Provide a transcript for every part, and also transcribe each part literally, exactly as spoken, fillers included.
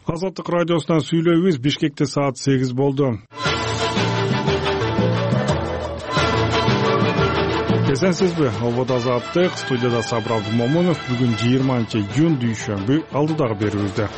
Азаттык радиосунан сүйлөйбүз. Бишкекте саат сегиз болду. Эсенсизби? Обод Азаттык, студияда Сабыр Абдумомунов. Бүгүн жыйырманчы июнь дүйшөмбү, алдыдагы берүүбүздө.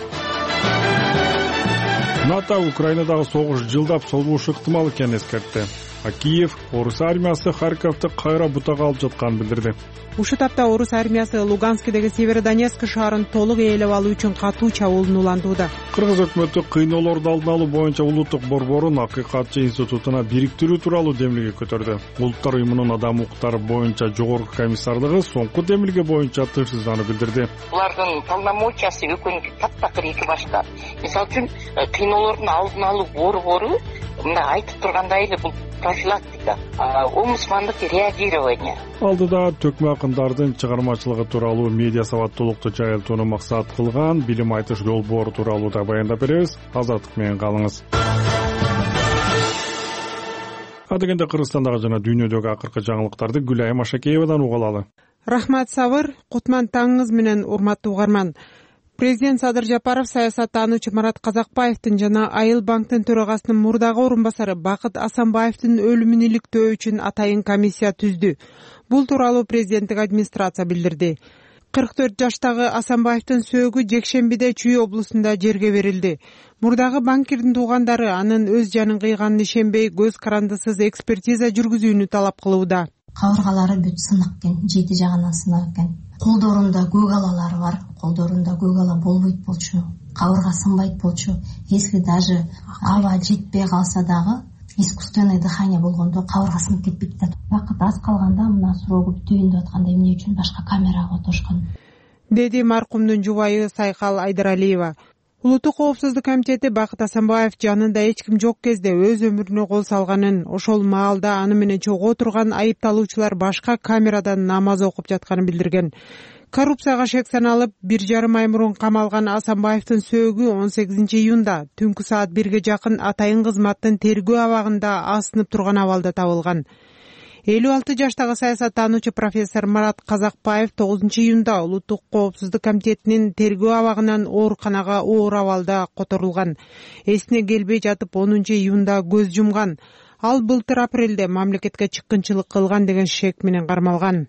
НАТО Украинадагы согуш жылдап созулушу ыктымал экенин эскертти. А Киев орус армиясы Харьковду кайра бутага алып жатканын билдирди. Ушул тапта орус армиясы Луганскидеги Северодонецк шаарын толук ээлеп алуу үчүн катуу чабуулун улантууда. Кыргыз өкмөтү кыйноолорду алдын алуу боюнча улуттук борборун Акыйкатчы институтуна бириктирүү тууралуу демилге көтөрдү. Улуттар уюмунун адам укуктары боюнча жогорку комиссардыгы соңку демилге боюнча тынчсыздана билдирди. Булардын полномочиясы экөөнүкү таптакыр эки башка. Мисалы үчүн кыйноолордун алдын алуу борбору мындай айтып тургандай эле бул профилактика, омбудсмандык реагирование. Алдыда төкмө акындардын чыгармачылыгы тууралуу медиа сабаттуулукту жайылтууну максат кылган билим айтыш долбоору тууралуу да баяндап беребиз. Азаттык менен калыңыз. Адегенде Кыргызстандагы жана дүйнөдөгү акыркы жаңылыктарды Гүлайым Ашакеевадан уга алалы. Рахмат Сабыр, кутман таңыңыз менен урматтуу угарман. Президент Садыр Жапаров саясаттануучу Марат Казакбаевдин жана Айыл банктын төрагасынын мурдагы орун басары Бакыт Асанбаевдин өлүмүн иликтөө үчүн атайын комиссия түздү. Бул тууралуу президенттик администрация билдирди. кырк төрт жаштагы Асанбаевдин сөөгү жекшембиде Чүй облусунда жерге берилди. Мурдагы банкирдин туугандары анын өз жанын кыйганын ишенбей, көз карандысыз экспертиза жүргүзүүнү талап кылууда. Кабыргалары бүт сынак экен, жети жагынан сынак экен. Колдорунда көк алалары бар, колдорунда көк ала болбойт болчу, кабырга сынбайт болчу. Если даже аба жетпей калса дагы искусственное дыхание болгондо кабырга сынып кетпейт да. Вакыт аз калганда мына суроогу бүтөйүн деп атканда эмне үчүн башка камерага отурушкан? Деди маркумдун жубайы Сайкал Айдаралиева. Улуттук коопсуздук комитети Бакыт Асанбаев жанында эч ким жок кезде өз өмүрүнө кол салганын, ошол маалда аны менен чогуу турган айыпталуучулар башка камерадан намаз окуп жатканын билдирген. Коррупцияга шек саналып, бир жарым ай мурун камалган Асанбаевдин сөөгү он сегизинчи июнда түнкү саат бирге жакын атайын кызматтын тергөө абагында асынып турган абалда табылган. элүү алты жаштагы саясаттануучу профессор Марат Казакбаев тогузунчу июнда Улуттук коопсуздук комитетинин тергөө абагынан ооруканага оор абалда которулган. Эсине келбей жатып онунчу июнда көз жумган. Ал былтыр апрелде мамлекетке чыккынчылык кылган деген шек менен кармалган.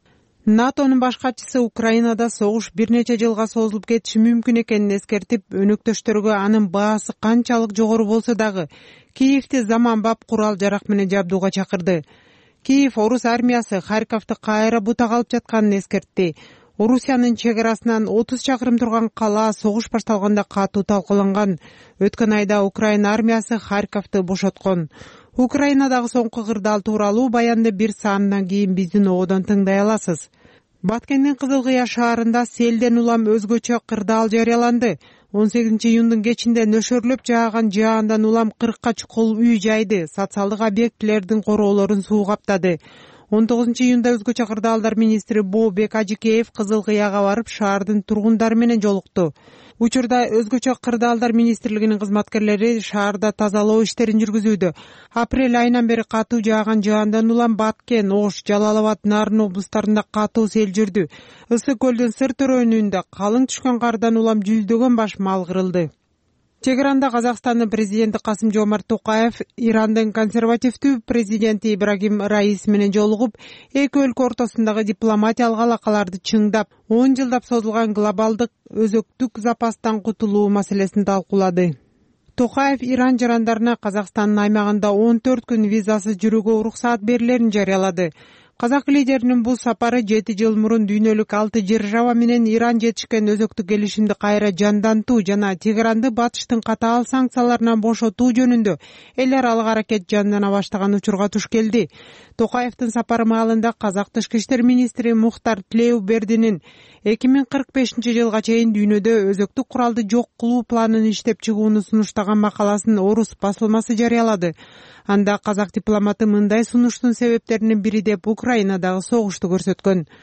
НАТОнун баш катчысы Украинада согуш бир нече жылга созулуп кетиши мүмкүн экенин эскертип, өнөктөштөргө анын баасы канчалык жогору болсо дагы Киевди заманбап курал жарак менен жабдууга чакырды. Киев орус армиясы Харьковду кайра бутага алып жатканын эскертти. Орусиянын чек арасынан отуз чакырым турган кала согуш башталганда катуу талкууланган. Өткөн айда Украина армиясы Харьковду бошоткон. Украинадагы соңку кырдаал тууралуу баянды бир саамдан кийин биздин ободон тыңдай аласыз. Баткендин Кызылкыя шаарында селден улам өзгөчө кырдаал жарыяланды. он сегизинчи июндун кечинде нөшөрлөп жааган жаандан улам кыркка чукул үй жайды, социалдык объектилердин короолорун суу каптады. он тогузунчу июнда өзгөчө кырдаалдар министри Бообек Ажикеев Кызылкыяга барып шаардын тургундары менен жолукту. Учурда өзгөчө кырдаалдар министрлигинин кызматкерлери шаарда тазалоо иштерин жүргүзүүдө. Апрель айынан бери катуу жааган жаандан улам Баткен, Ош, Жалал Абад, Нарын облустарында катуу сел жүрдү. Ысык көлдүн сыр төрөнүндө калың түшкөн кардан улам жүздөгөн баш мал кырылды. Тегеранда Казакстандын президенти Касым Жомарт Токаев Ирандын консервативдүү президенти Ибрагим Раис менен жолугуп, эки өлкө ортосундагы дипломатиялык алакаларды чыңдап, он жылдап созулган глобалдык өзөктүк запастан кутулуу маселесин талкуулады. Токаев Иран жарандарына Казакстандын аймагында он төрт күн визасыз жүрүүгө уруксаат берилерин жарыялады. Казак лидеринин бул сапары жети жыл мурун дүйнөлүк алты держава менен Иран жетишкен өзөктүк келишимди кайра жандантуу жана Тегеранды батыштын катаал санкцияларынан бошотуу жөнүндө эл аралык аракет жандана баштаган учурга туш келди. Токаевдин сапары маалында Казак тышкы иштер министри Мухтар Тлеубердинин эки миң кырк бешинчи жылга чейин дүйнөдө өзөктүк куралды жок кылуу планын иштеп чыгууну сунуштаган макаласын орус басылмасы жарыялады. Анда казак дипломаты мындай сунуштун себептеринин бири деп Украинадагы согушту көрсөткөн.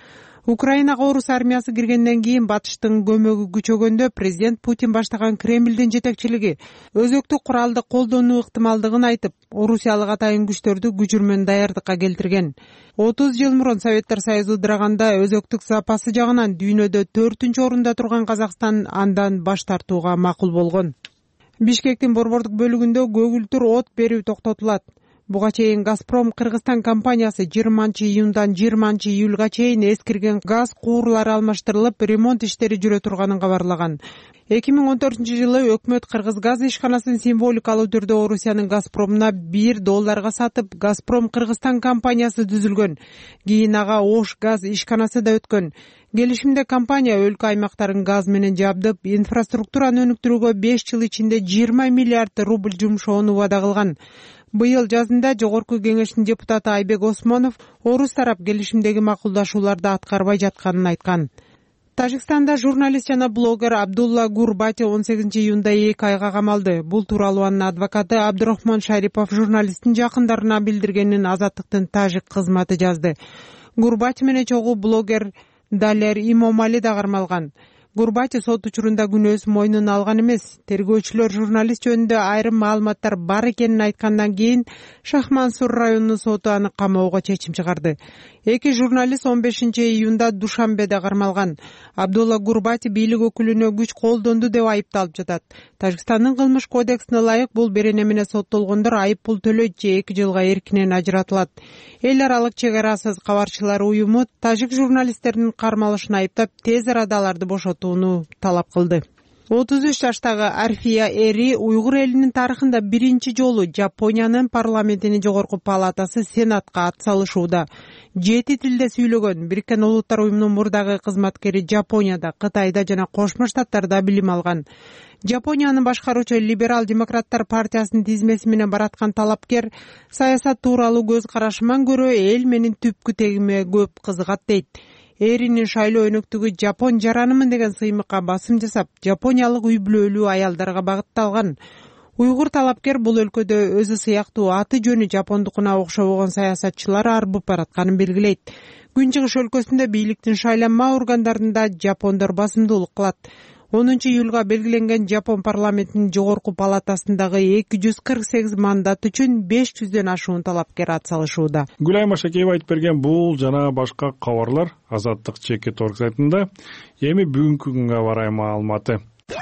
Украинага орус армиясы киргенден кийин батыштын көмөгү күчөгөндө президент Путин баштаган Кремлдин жетекчилиги өзөктүк куралды колдонуу ыктымалдыгын айтып, орусиялык атайын күчтөрдү күчүрмөн даярдыкка келтирген. отуз жыл мурун Советтер Союзу ыдыраганда өзөктүк запасы жагынан дүйнөдө төртүнчү орунда турган Казакстан андан баш тартууга макул болгон. Бишкектин борбордук бөлүгүндө көгүлтүр от берүү токтотулат. Буга чейин Газпром Кыргызстан компаниясы жыйырманчы июндан жыйырманчы июлга чейин эскирген газ куурлары алмаштырылып, ремонт иштери жүрө турганын кабарлаган. эки миң он төртүнчү жылы өкмөт Кыргыз газ ишканасын символикалуу түрдө Орусиянын Газпромуна бир долларга сатып, Газпром Кыргызстан компаниясы түзүлгөн. Кийин ага Ош газ ишканасы да өткөн. Келишимде компания өлкө аймактарын газ менен жабдып, инфраструктураны өнүктүрүүгө беш жыл ичинде жыйырма миллиард рубль жумшоону убада кылган. Быйыл жазында Жогорку Кеңештин депутаты Айбек Осмонов орус тарап келишимдеги макулдашууларды аткарбай жатканын айткан. Тажикстанда журналист жана блогер Абдулла Гурбати он сегизинчи июнда эки айга камалды. Бул тууралуу анын адвокаты Абдурахман Шарипов журналисттин жакындарына билдиргенин Азаттыктын тажик кызматы жазды. Гурбати менен чогуу блогер Далер Имомали да кармалган. Гурбати сот учурунда күнөөсүн мойнуна алган эмес. Тергөөчүлөр журналист жөнүндө айрым маалыматтар бар экенин айткандан кийин Шахмансур районунун соту аны камоого чечим чыгарды. Эки журналист он бешинчи июнда Душанбеде кармалган. Абдулла Гурбати бийлик өкүлүнө күч колдонду деп айыпталып жатат. Тажикстандын кылмыш кодексине ылайык бул берене менен соттолгондор айып пул төлөйт же эки жылга эркинен ажыратылат. Эл аралык чек арасыз кабарчылар уюму тажик журналисттеринин кармалышын айыптап, тез арада аларды бошотууну талап кылды. отуз үч жаштагы Арфия Эри уйгур элинин тарыхында биринчи жолу Жапониянын парламентинин жогорку палатасы Сенатка ат салышууда. Жети тилде сүйлөгөн Бириккен Улуттар уюмунун мурдагы кызматкери Жапонияда, Кытайда жана Кошмо Штаттарда билим алган. Жапониянын башкаруучу либерал демократтар партиясынын тизмеси менен бараткан талапкер саясат тууралуу көз карашыман көрө эл менин түпкү тегиме көп кызыгат дейт. Эринин шайлоо өнөктүгү Жапон жаранымын деген сыймыкка басым жасап, жапониялык үй бүлөлүү аялдарга багытталган. Уйгур талапкер бул өлкөдө өзү сыяктуу аты жөнү жапондукуна окшобогон саясатчылар арбып баратканын белгилейт. Күнчыгыш өлкөсүндө бийликтин шайланма органдарында жапондор басымдуулук кылат. онунчу июлга белгиленген Жапон парламентинин жогорку палатасындагы эки жүз кырк сегиз мандат үчүн беш жүздөн ашуун талапкер ат салышууда. Гүлайма Шакеева айтып берген бул жана башка кабарлар Азаттык чекит орг сайтында. Эми бүгүнкү күнгө барай маалыматы.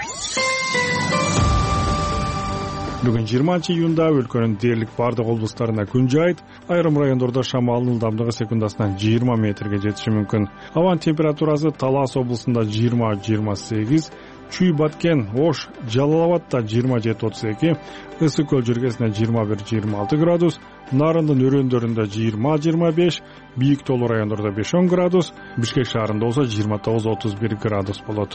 Бүгүн жыйырманчы июнда өлкөнүн дээрлик бардык облустарына күн жайыт, айрым райондордо шамалдын ылдамдыгы секундасына жыйырма метрге жетиши мүмкүн. Абанын температурасы Талас облусунда жыйырма жыйырма сегиз, Чүй Баткен, Ош, Жалал-Абадта жыйырма жети отуз эки, Ысык көл жергесинде жыйырма бир жыйырма алты градус, Нарындын өрөөндөрүндө жыйырма жыйырма беш, Бийик тоолуу райондордо беш он градус, Бишкек шаарында болсо жыйырма тогуз отуз бир градус болот.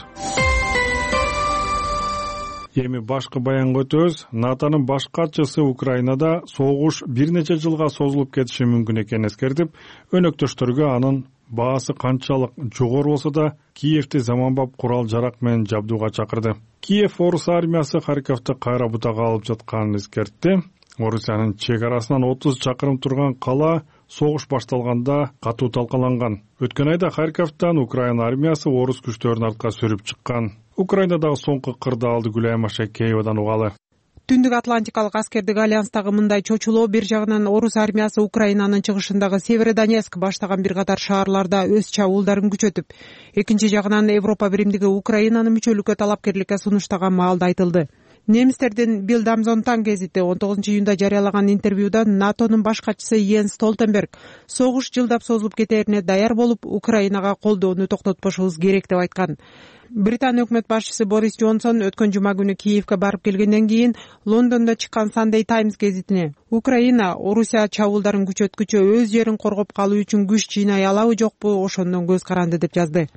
Эми башкы баянга өтөбүз. НАТОнун баш катчысы Украинада согуш бир нече жылга созулуп кетиши мүмкүн экенин эскертип, өнөктөштөргө анын баасы канчалык жогору болсо да Киевти заманбап курал-жарак менен жабдууга чакырды. Киев орус армиясы Харьковду кайра бутага алып жатканын эскертти. Орусиянын чек арасынан отуз чакырым турган кала согуш башталганда катуу талкаланган. Өткөн айда Харьковдон Украина армиясы орус күчтөрүн артка сүрүп чыккан. Украинадагы соңку кырдаалды Гүлайма Шакеевадан угалы. Түндүк Атлантикалык аскердик альянстагы мындай чочулоо бир жагынан орус армиясы Украинанын чыгышындагы Северодонецк баштаган бир катар шаарларда өз чабуулдарын күчөтүп, экинчи жагынан Европа биримдиги Украинаны мүчөлүккө талапкерликке сунуштаган маалда айтылды. Немистердин Билдамзонтан гезити он тогузунчу июнда жарыялаган интервьюда НАТОнун баш катчысы Йенс Столтенберг согуш жылдап созулуп кетерине даяр болуп, Украинага колдоону токтотпошубуз керек деп айткан. Британия өкмөт башчысы Борис Джонсон өткөн жума күнү Киевке барып келгенден кийин Лондондо чыккан Sunday Times гезитине Украина Орусия чабуулдарын күчөткүчө өз жерин коргоп калуу үчүн күч жыйнай алабы жокпу ошондон көз каранды деп жазды.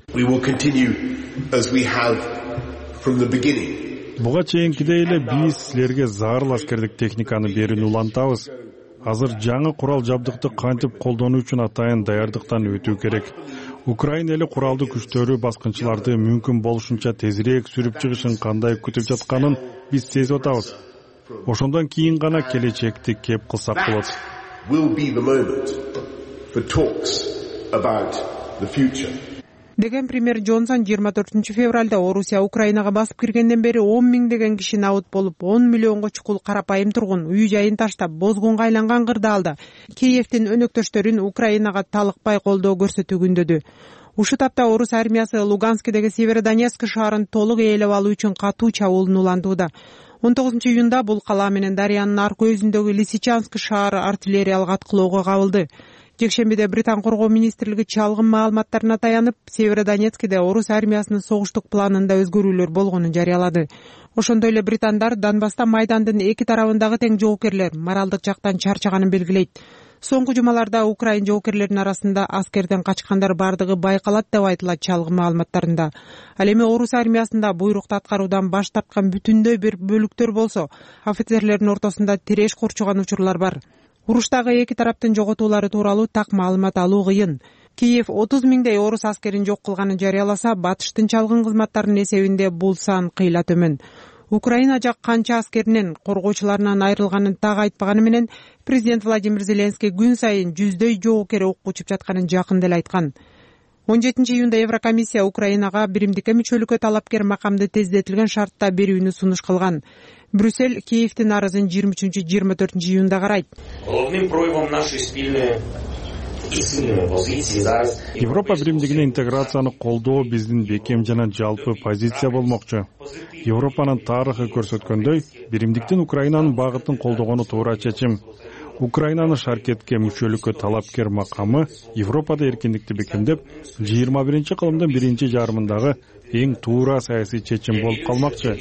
Буга чейинкидей эле биз силерге зарыл аскердик техниканы берүүнү улантабыз. Азыр жаңы курал жабдыкты кантип колдонуу үчүн атайын даярдыктан өтүү керек. Украина эли куралдуу күчтөрү баскынчыларды мүмкүн болушунча тезирээк сүрүп чыгышын кандай күтүп жатканын биз сезип атабыз. Ошондон кийин гана келечекти кеп кылсак болот. деген премьер Джонсон жыйырма төртүнчү февралда Орусия Украинага басып киргенден бери он миңдеген киши набыт болуп, он миллионго чукул карапайым тургун үй жайын таштап, бозгунга айланган кырдаалда Киевдин өнөктөштөрүн Украинага талыкпай колдоо көрсөтүү күндөдү. Ушул тапта орус армиясы Луганскидеги Северодонецк шаарын толук ээлеп алуу үчүн катуу чабуулун улантууда. он тогузунчу июнда бул кала менен Дарыянын аркы өзүндөгү Лисичанск шаары артиллериялык аткылоого кабылды. Жекшембиде Британ коргоо министрлиги чалгын маалыматтарына таянып, Северодонецкиде орус армиясынын согуштук планында өзгөрүүлөр болгонун жарыялады. Ошондой эле британдар Донбасста майдандын эки тарабындагы тең жоокерлер моралдык жактан чарчаганын белгилейт. Соңку жумаларда Украин жоокерлеринин арасында аскерден качкандар бардыгы байкалат деп айтылат чалгын маалыматтарында. Ал эми орус армиясында буйрукту аткаруудан баш тарткан бүтүндөй бир бөлүктөр болсо, офицерлердин ортосунда тиреш корчуган учурлар бар. Уруштагы эки тараптын жоготуулары тууралуу так маалымат алуу кыйын. Киев отуз миңдей орус аскерин жок кылганын жарыяласа, батыштын чалгын кызматтарынын эсебинде бул сан кыйла төмөн. Украина жак канча аскеринен, коргоочуларынан айрылганын так айтпаганы менен, президент Владимир Зеленский күн сайын жүздөй жоокер ок учуп жатканын жакында эле айткан. он жетинчи июнда Еврокомиссия Украинага биримдикке мүчөлүккө талапкер макамды тездетилген шартта берүүнү сунуш кылган. Брюссель Киевдин арызын жыйырма үчүнчү жыйырма төртүнчү июнда карайт. Европа биримдигине интеграцияны колдоо биздин бекем жана жалпы позиция болмокчу. Европанын тарыхы көрсөткөндөй, биримдиктин Украинанын багытын колдогону туура чечим. Украинаны шаркетке мүчөлүккө талапкер макамы Европада эркиндикти бекемдеп, жыйырма биринчи кылымдын биринчи жарымындагы эң туура саясий чечим болуп калмакчы.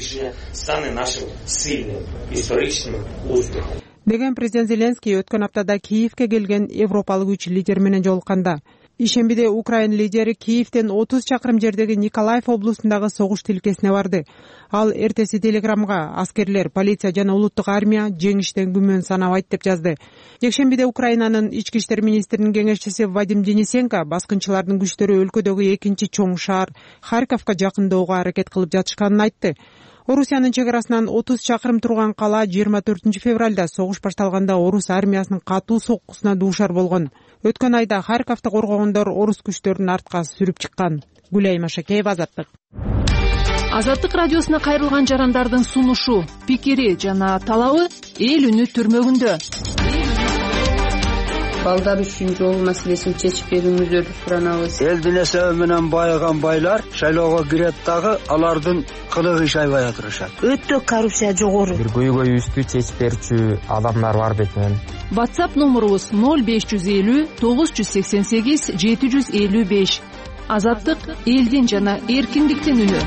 Деген президент Зеленский өткөн аптада Киевке келген европалык үч лидер менен жолукканда. Ишембиде Украин лидери Киевден отуз чакырым жердеги Николаев облусундагы согуш тилкесине барды. Ал эртеси телеграммага аскерлер, полиция жана улуттук армия жеңиштен күмөн санабайт деп жазды. Жекшембиде Украинанын ички иштер министринин кеңешчиси Вадим Денисенко баскынчылардын күчтөрү өлкөдөгү экинчи чоң шаар Харьковко жакынdoого аракет кылып жатышканын айтты. Орусиянын чек арасынан отуз чакырым турган кала жыйырма төртүнчү февралда согуш башталганда орус армиясынын катуу соккусуна дуушар болгон. Өткөн айда Харьковду коргогондор орус күчтөрүн артка сүрүп чыккан. Гүлай Машакеева, Азаттык. Азаттык радиосуна кайрылган жарандардын сунушу, пикири жана талабы эл үнү түрмөгүндө. Балдар үчүн жол маселесин чечип берүүңүздөрдү суранабыз. Элдин эсеби менен байыган байлар шайлоого кирет дагы алардын кылыгы шайбай атырышат. Өтө коррупция жогору. Бир көйгөйүбүздү чечип берүүчү адамдар бар бетинен. WhatsApp номерубуз ноль беш жүз элүү тогуз жүз сексен сегиз жети жүз элүү беш. Азаттык элдин жана эркиндиктин үнү.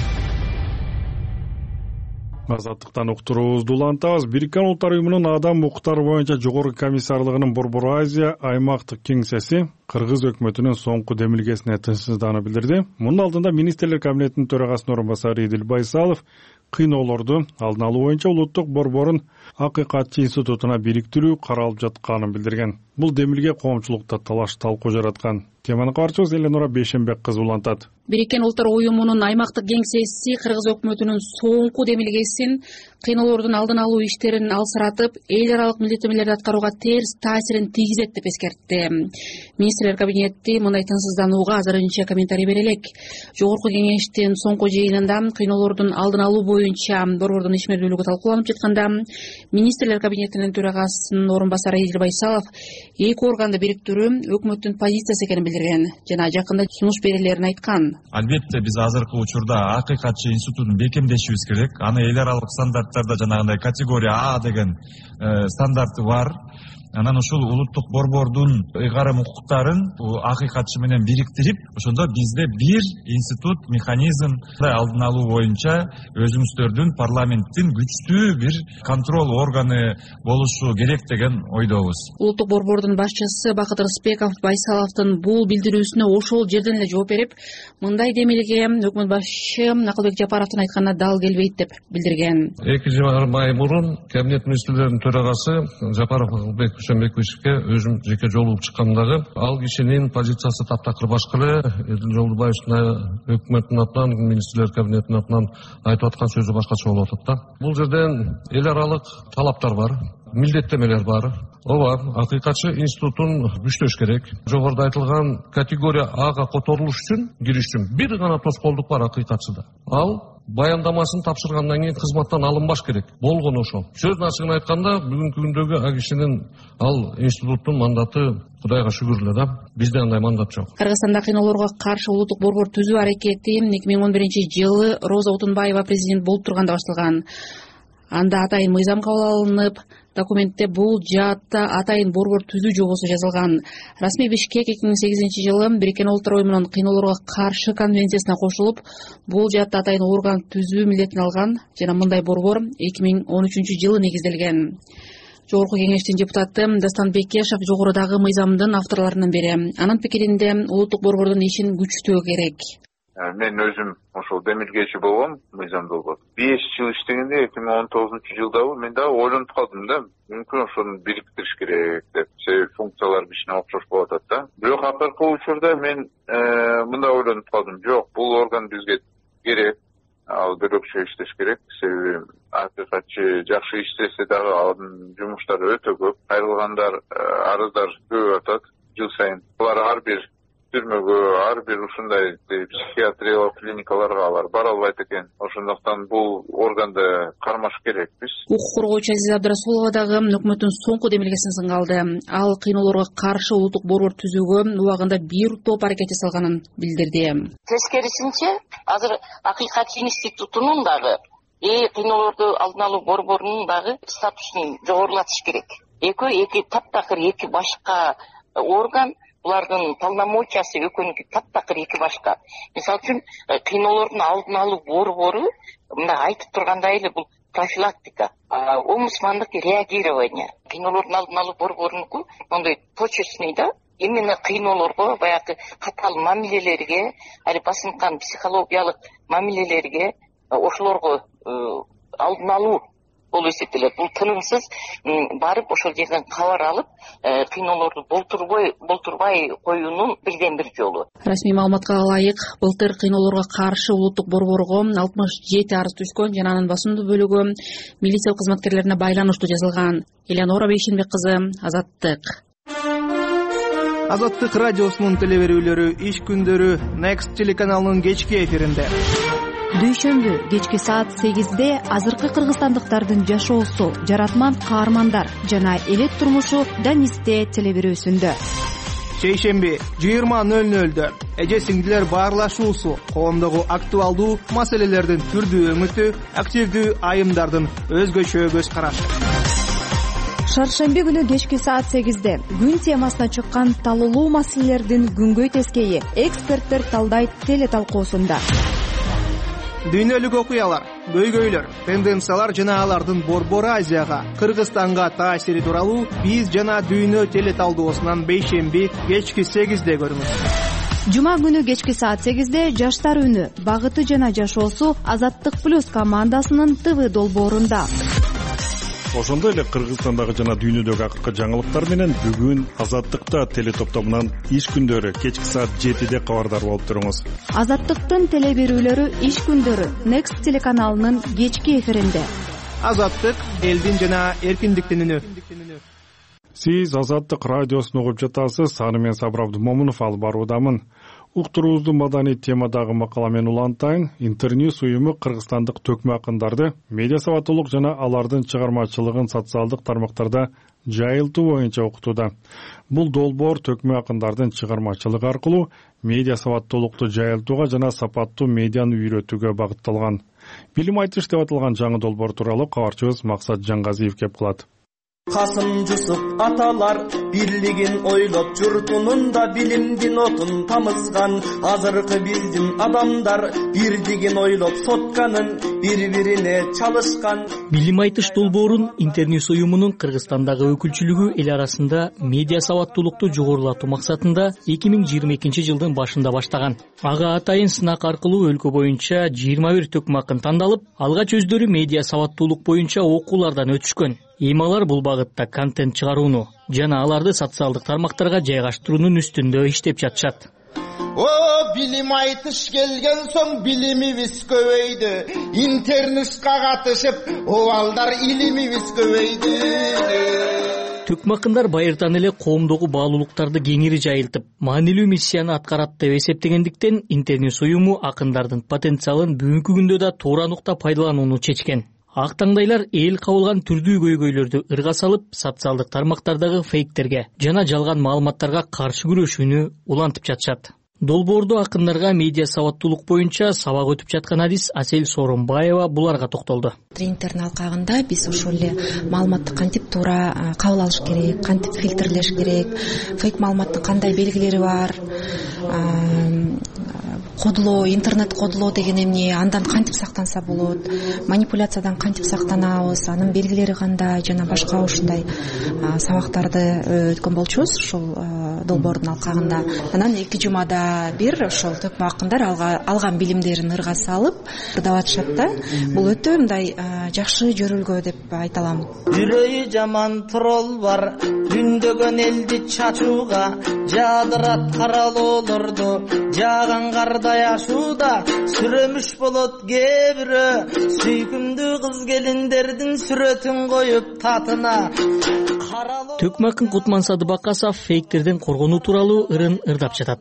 Азаттыктан уктуруубузду улантабыз. Бириккен Улуттар уюмунун адам укуктары боюнча жогорку комиссарлыгынын Борбор Азия аймактык кеңсеси Кыргыз өкмөтүнүн соңку демилгесине тынчсыздыгын билдирди. Мунун алдында министрлер кабинетинин төрагасынын орун басары Идил Байсалов кыйноолорду алдын алуу боюнча улуттук борборун акыйкатчы институтуна бириктирүү каралып жатканын билдирген. Бул демилге коомчулукта талаш талкуу жараткан. Теманы каарчыбыз Эленора Бейшенбек кызы улантат. Бириккен Улуттар уюмунун аймактык кеңсеси Кыргыз өкмөтүнүн соңку демилгесин кыйноолордун алдын алуу иштерин алсыратып, эл аралык милдеттенмелерди аткарууга терс таасирин тийгизет деп эскертти. Министрлер кабинети мындай тынчсызданууга азырынча комментарий бере элек. Жогорку кеңештин соңку жыйынында кыйноолордун алдын алуу боюнча борбордун ишмердүүлүгү талкууланып жатканда, министрлер кабинетинин төрагасынын орун басары Идил Байсалов эки органды бириктирүү өкмөттүн позициясы экенин билдирген жана жакында сунуш берилерин айткан. Албетте биз азыркы учурда акыйкатчы институтун бекемдешибиз керек. Аны эл аралык стандарттарда жанагындай категория А деген стандарты бар. Анан ушул улуттук борбордун ыйгарым укуктарын акыйкатчы менен бириктирип, ошондо бизде бир институт, механизм алдын алуу боюнча өзүңүздөрдүн парламенттин күчтүү бир контроль органы болушу керек деген ойдобуз. Улуттук борбордун башчысы Бакыт Рыспеков Байсаловдун бул билдирүүсүнө ошол жерден эле жооп берип, мындай демилге өкмөт башчы Акылбек Жапаровдун айтканына дал келбейт деп билдирген. эки жыл ай мурун кабинет министрлеринин төрагасы Жапаров Акылбек Шембековичке өзүм жеке жолугуп чыккандагы ал кишинин позициясы таптакыр башка эле. Элдин Жолдубаевдун өкмөттүн атынан, министрлер кабинетинин атынан айтып аткан сөзү башкача болуп атат да. Бул жерден эл аралык талаптар бар. милдеттемелер бар. Ооба, акыйкатчы институтун күчтөш керек. Жогоруда айтылган категория Ага которулуш үчүн, кириш үчүн бир гана тоскоолдук бар акыйкатчыда. Ал баяндамасын тапшыргандан кийин кызматтан алынбаш керек. Болгону ошол. Сөз ачыгын айтканда, бүгүнкү күндөгү а кишинин ал институттун мандаты Кудайга шүгүр эле да. Бизде андай мандат жок. Кыргызстанда кыйноолорго каршы улуттук борбор түзүү аракети эки миң он биринчи жылы Роза Отунбаева президент болуп турганда башталган. Анда атайын мыйзам кабыл алынып, документте бул жаатта атайын борбор түзүү жобосу жазылган. Расмий Бишкек эки миң сегизинчи жылы Бириккен Улуттар уюмунун кыйноолорго каршы конвенциясына кошулуп, бул жаатта атайын орган түзүү милдетин алган жана мындай борбор эки миң он үчүнчү жылы негизделген. Жогорку кеңештин депутаты Дастан Бекешев жогорудагы мыйзамдын авторлорунун бири. Анын пикиринде улуттук борбордун ишин күчтөө керек. Мен өзүм ошол демилгечи болгом, мыйзам долбоор. беш жыл иштегенде эки миң он тогузунчу жылдабы мен дагы ойлонуп калдым да, мүмкүн ошону бириктириш керек деп. Себеби функциялар кичине окшош болуп атат да. Бирок акыркы учурда мен мындай ойлонуп калдым. Жок, бул орган бизге керек. Ал бөлөкчө иштеш керек. Себеби акыйкатчы жакшы иштесе дагы анын жумуштары өтө көп. Кайрылгандар, арыздар көбөйүп атат жыл сайын. Булар ар бир түрмөгө, ар бир ушундай психиатриялык клиникаларга алар бара албайт экен. Ошондуктан бул органды кармаш керекпиз. Укук коргоочу Азиза Абдрасулова дагы өкмөттүн соңку демилгесин сыҥгалды. Ал кыйноолорго каршы улуттук борбор түзүүгө убагында бир топ аракет жасалганын билдирди. Тескерисинче, азыр акыйкатчы институтунун дагы и кыйноолорду алдын алуу борборунун дагы статусун жогорулатыш керек. Экөө эки таптакыр эки башка орган, булардын полномочиясы экөөнүкү таптакыр эки башка. Мисалы үчүн кыйноолордун алдын алуу борбору мындай айтып тургандай эле бул профилактика, омбудсмандык реагирование. Кыйноолордун алдын алуу борборунуку мондой точечный да, именно кыйноолорго, баягы катаал мамилелерге, али басынткан психологиялык мамилелерге, ошолорго алдын алуу болуп эсептелет. Бул тынымсыз барып ошол жерден кабар алып, кыйноолорду болтурбой болтурбай коюунун бирден бир жолу. Расмий маалыматка ылайык, былтыр кыйноолорго каршы улуттук борборго алтымыш жети арыз түшкөн жана анын басымдуу бөлүгү милиция кызматкерлерине байланыштуу жазылган. Элеонора Бейшенбек кызы, Азаттык. Азаттык радиосунун телеберүүлөрү иш күндөрү Next телеканалынын кечки эфиринде. Дүйшөмбү кечки саат сегизде азыркы кыргызстандыктардын жашоосу, жаратман каармандар жана элет турмушу Данисте телеберүүсүндө. Шейшемби жыйырма нөл нөлдө эже сиңдилер баарлашуусу, коомдогу актуалдуу маселелердин түрдүү өңүтү, активдүү айымдардын өзгөчө көз карашы. Шаршемби күнү кечки саат сегизде күн темасына чыккан талуулуу маселелердин күнгөй тескейи эксперттер талдайт теле талкуусунда. Дүйнөлүк окуялар, көйгөйлөр, тенденциялар жана алардын Борбор Азияга, Кыргызстанга таасири тууралуу биз жана дүйнө теле талдоосунан бейшемби кечки сегизде көрүңүз. Жума күнү кечки саат сегизде жаштар үнү, багыты жана жашоосу Азаттык плюс командасынын ТВ долбоорунда. Ошондой эле Кыргызстандагы жана дүйнөдөгү акыркы жаңылыктар менен бүгүн Азаттыкта теле топтомунан иш күндөрү кечки саат жетиде кабардар болуп туруңуз. Азаттыктын теле берүүлөрү иш күндөрү Next телеканалынын кечки эфиринде. Азаттык элдин жана эркиндиктин үнү. Сиз Азаттык радиосун угуп жатасыз. Аны мен Сабыр Абдумомунов алып баруудамын. Уктуруубузду маданий темадагы макала менен улантайын. Интерньюс уюму кыргызстандык төкмө акындарды медиа сабаттуулук жана алардын чыгармачылыгын социалдык тармактарда жайылтуу боюнча окутууда. Бул долбоор төкмө акындардын чыгармачылыгы аркылуу медиа сабаттуулукту жайылтууга жана сапаттуу медианы үйрөтүүгө багытталган. Билим айтыш деп аталган жаңы долбоор тууралуу кабарчыбыз Максат Жаңгазиев кеп кылат. Касым Жусуп аталар бирлигин ойлоп журтунун да билимдин отун тамызган. Азыркы биздин адамдар бирдигин ойлоп сотканын бири-бирине чалышкан. Билим айтыш долбоорун Интерньюс уюмунун Кыргызстандагы өкүлчүлүгү эл арасында медиа сабаттуулукту жогорулатуу максатында эки миң жыйырма экинчи жылдын башында баштаган. Ага атайын сынак аркылуу өлкө боюнча жыйырма бир төкмө акын тандалып, алгач өздөрү медиа сабаттуулук боюнча окуулардан өтүшкөн. Эми алар бул багытта контент чыгарууну жана аларды социалдык тармактарга жайгаштыруунун үстүндө иштеп жатышат. О билим айтыш келген соң билимибиз көбөйдү. Интернетка катышып обалдар илимибиз көбөйдү. Төкмакындар байыртан эле коомдогу баалуулуктарды кеңири жайылтып, маанилүү миссияны аткарат деп эсептегендиктен интернет уюму акындардын потенциалын бүгүнкү күндө да туура нукта пайдаланууну чечкен. Ак таңдайлар эл кабылган түрдүү көйгөйлөрдү ырга салып, социалдык тармактардагы фейктерге жана жалган маалыматтарга каршы күрөшүүнү улантып жатышат. Долбоордо акындарга медиа сабаттуулук боюнча сабак өтүп жаткан адис Асель Сооронбаева буларга токтолду. Тренингтердин алкагында биз ошол эле маалыматты кантип туура кабыл алыш керек, кантип фильтрлеш керек, фейк маалыматтын кандай белгилери бар, кодулоо, интернет кодулоо деген эмне, андан кантип сактанса болот, манипуляциядан кантип сактанабыз, анын белгилери кандай жана башка ушундай сабактарды өткөн болчубуз ошол долбоордун алкагында. Анан эки жумада бир ошол төкмө акындар алган билимдерин ырга салып ырдап атышат да. Бул өтө мындай жакшы жөрөлгө деп айта алам. Жүрөйү жаман тролл бар, жүндөгөн элди чачууга, жадырат каралоолорду, жааган кардай ашууда, сүрөмүш болот кээ бирөө, сүйкүмдүү кыз келиндердин сүрөтүн коюп татына. Төкмө акын Кутман Садыбакасов фейктерден коргонуу тууралуу ырын ырдап жатат.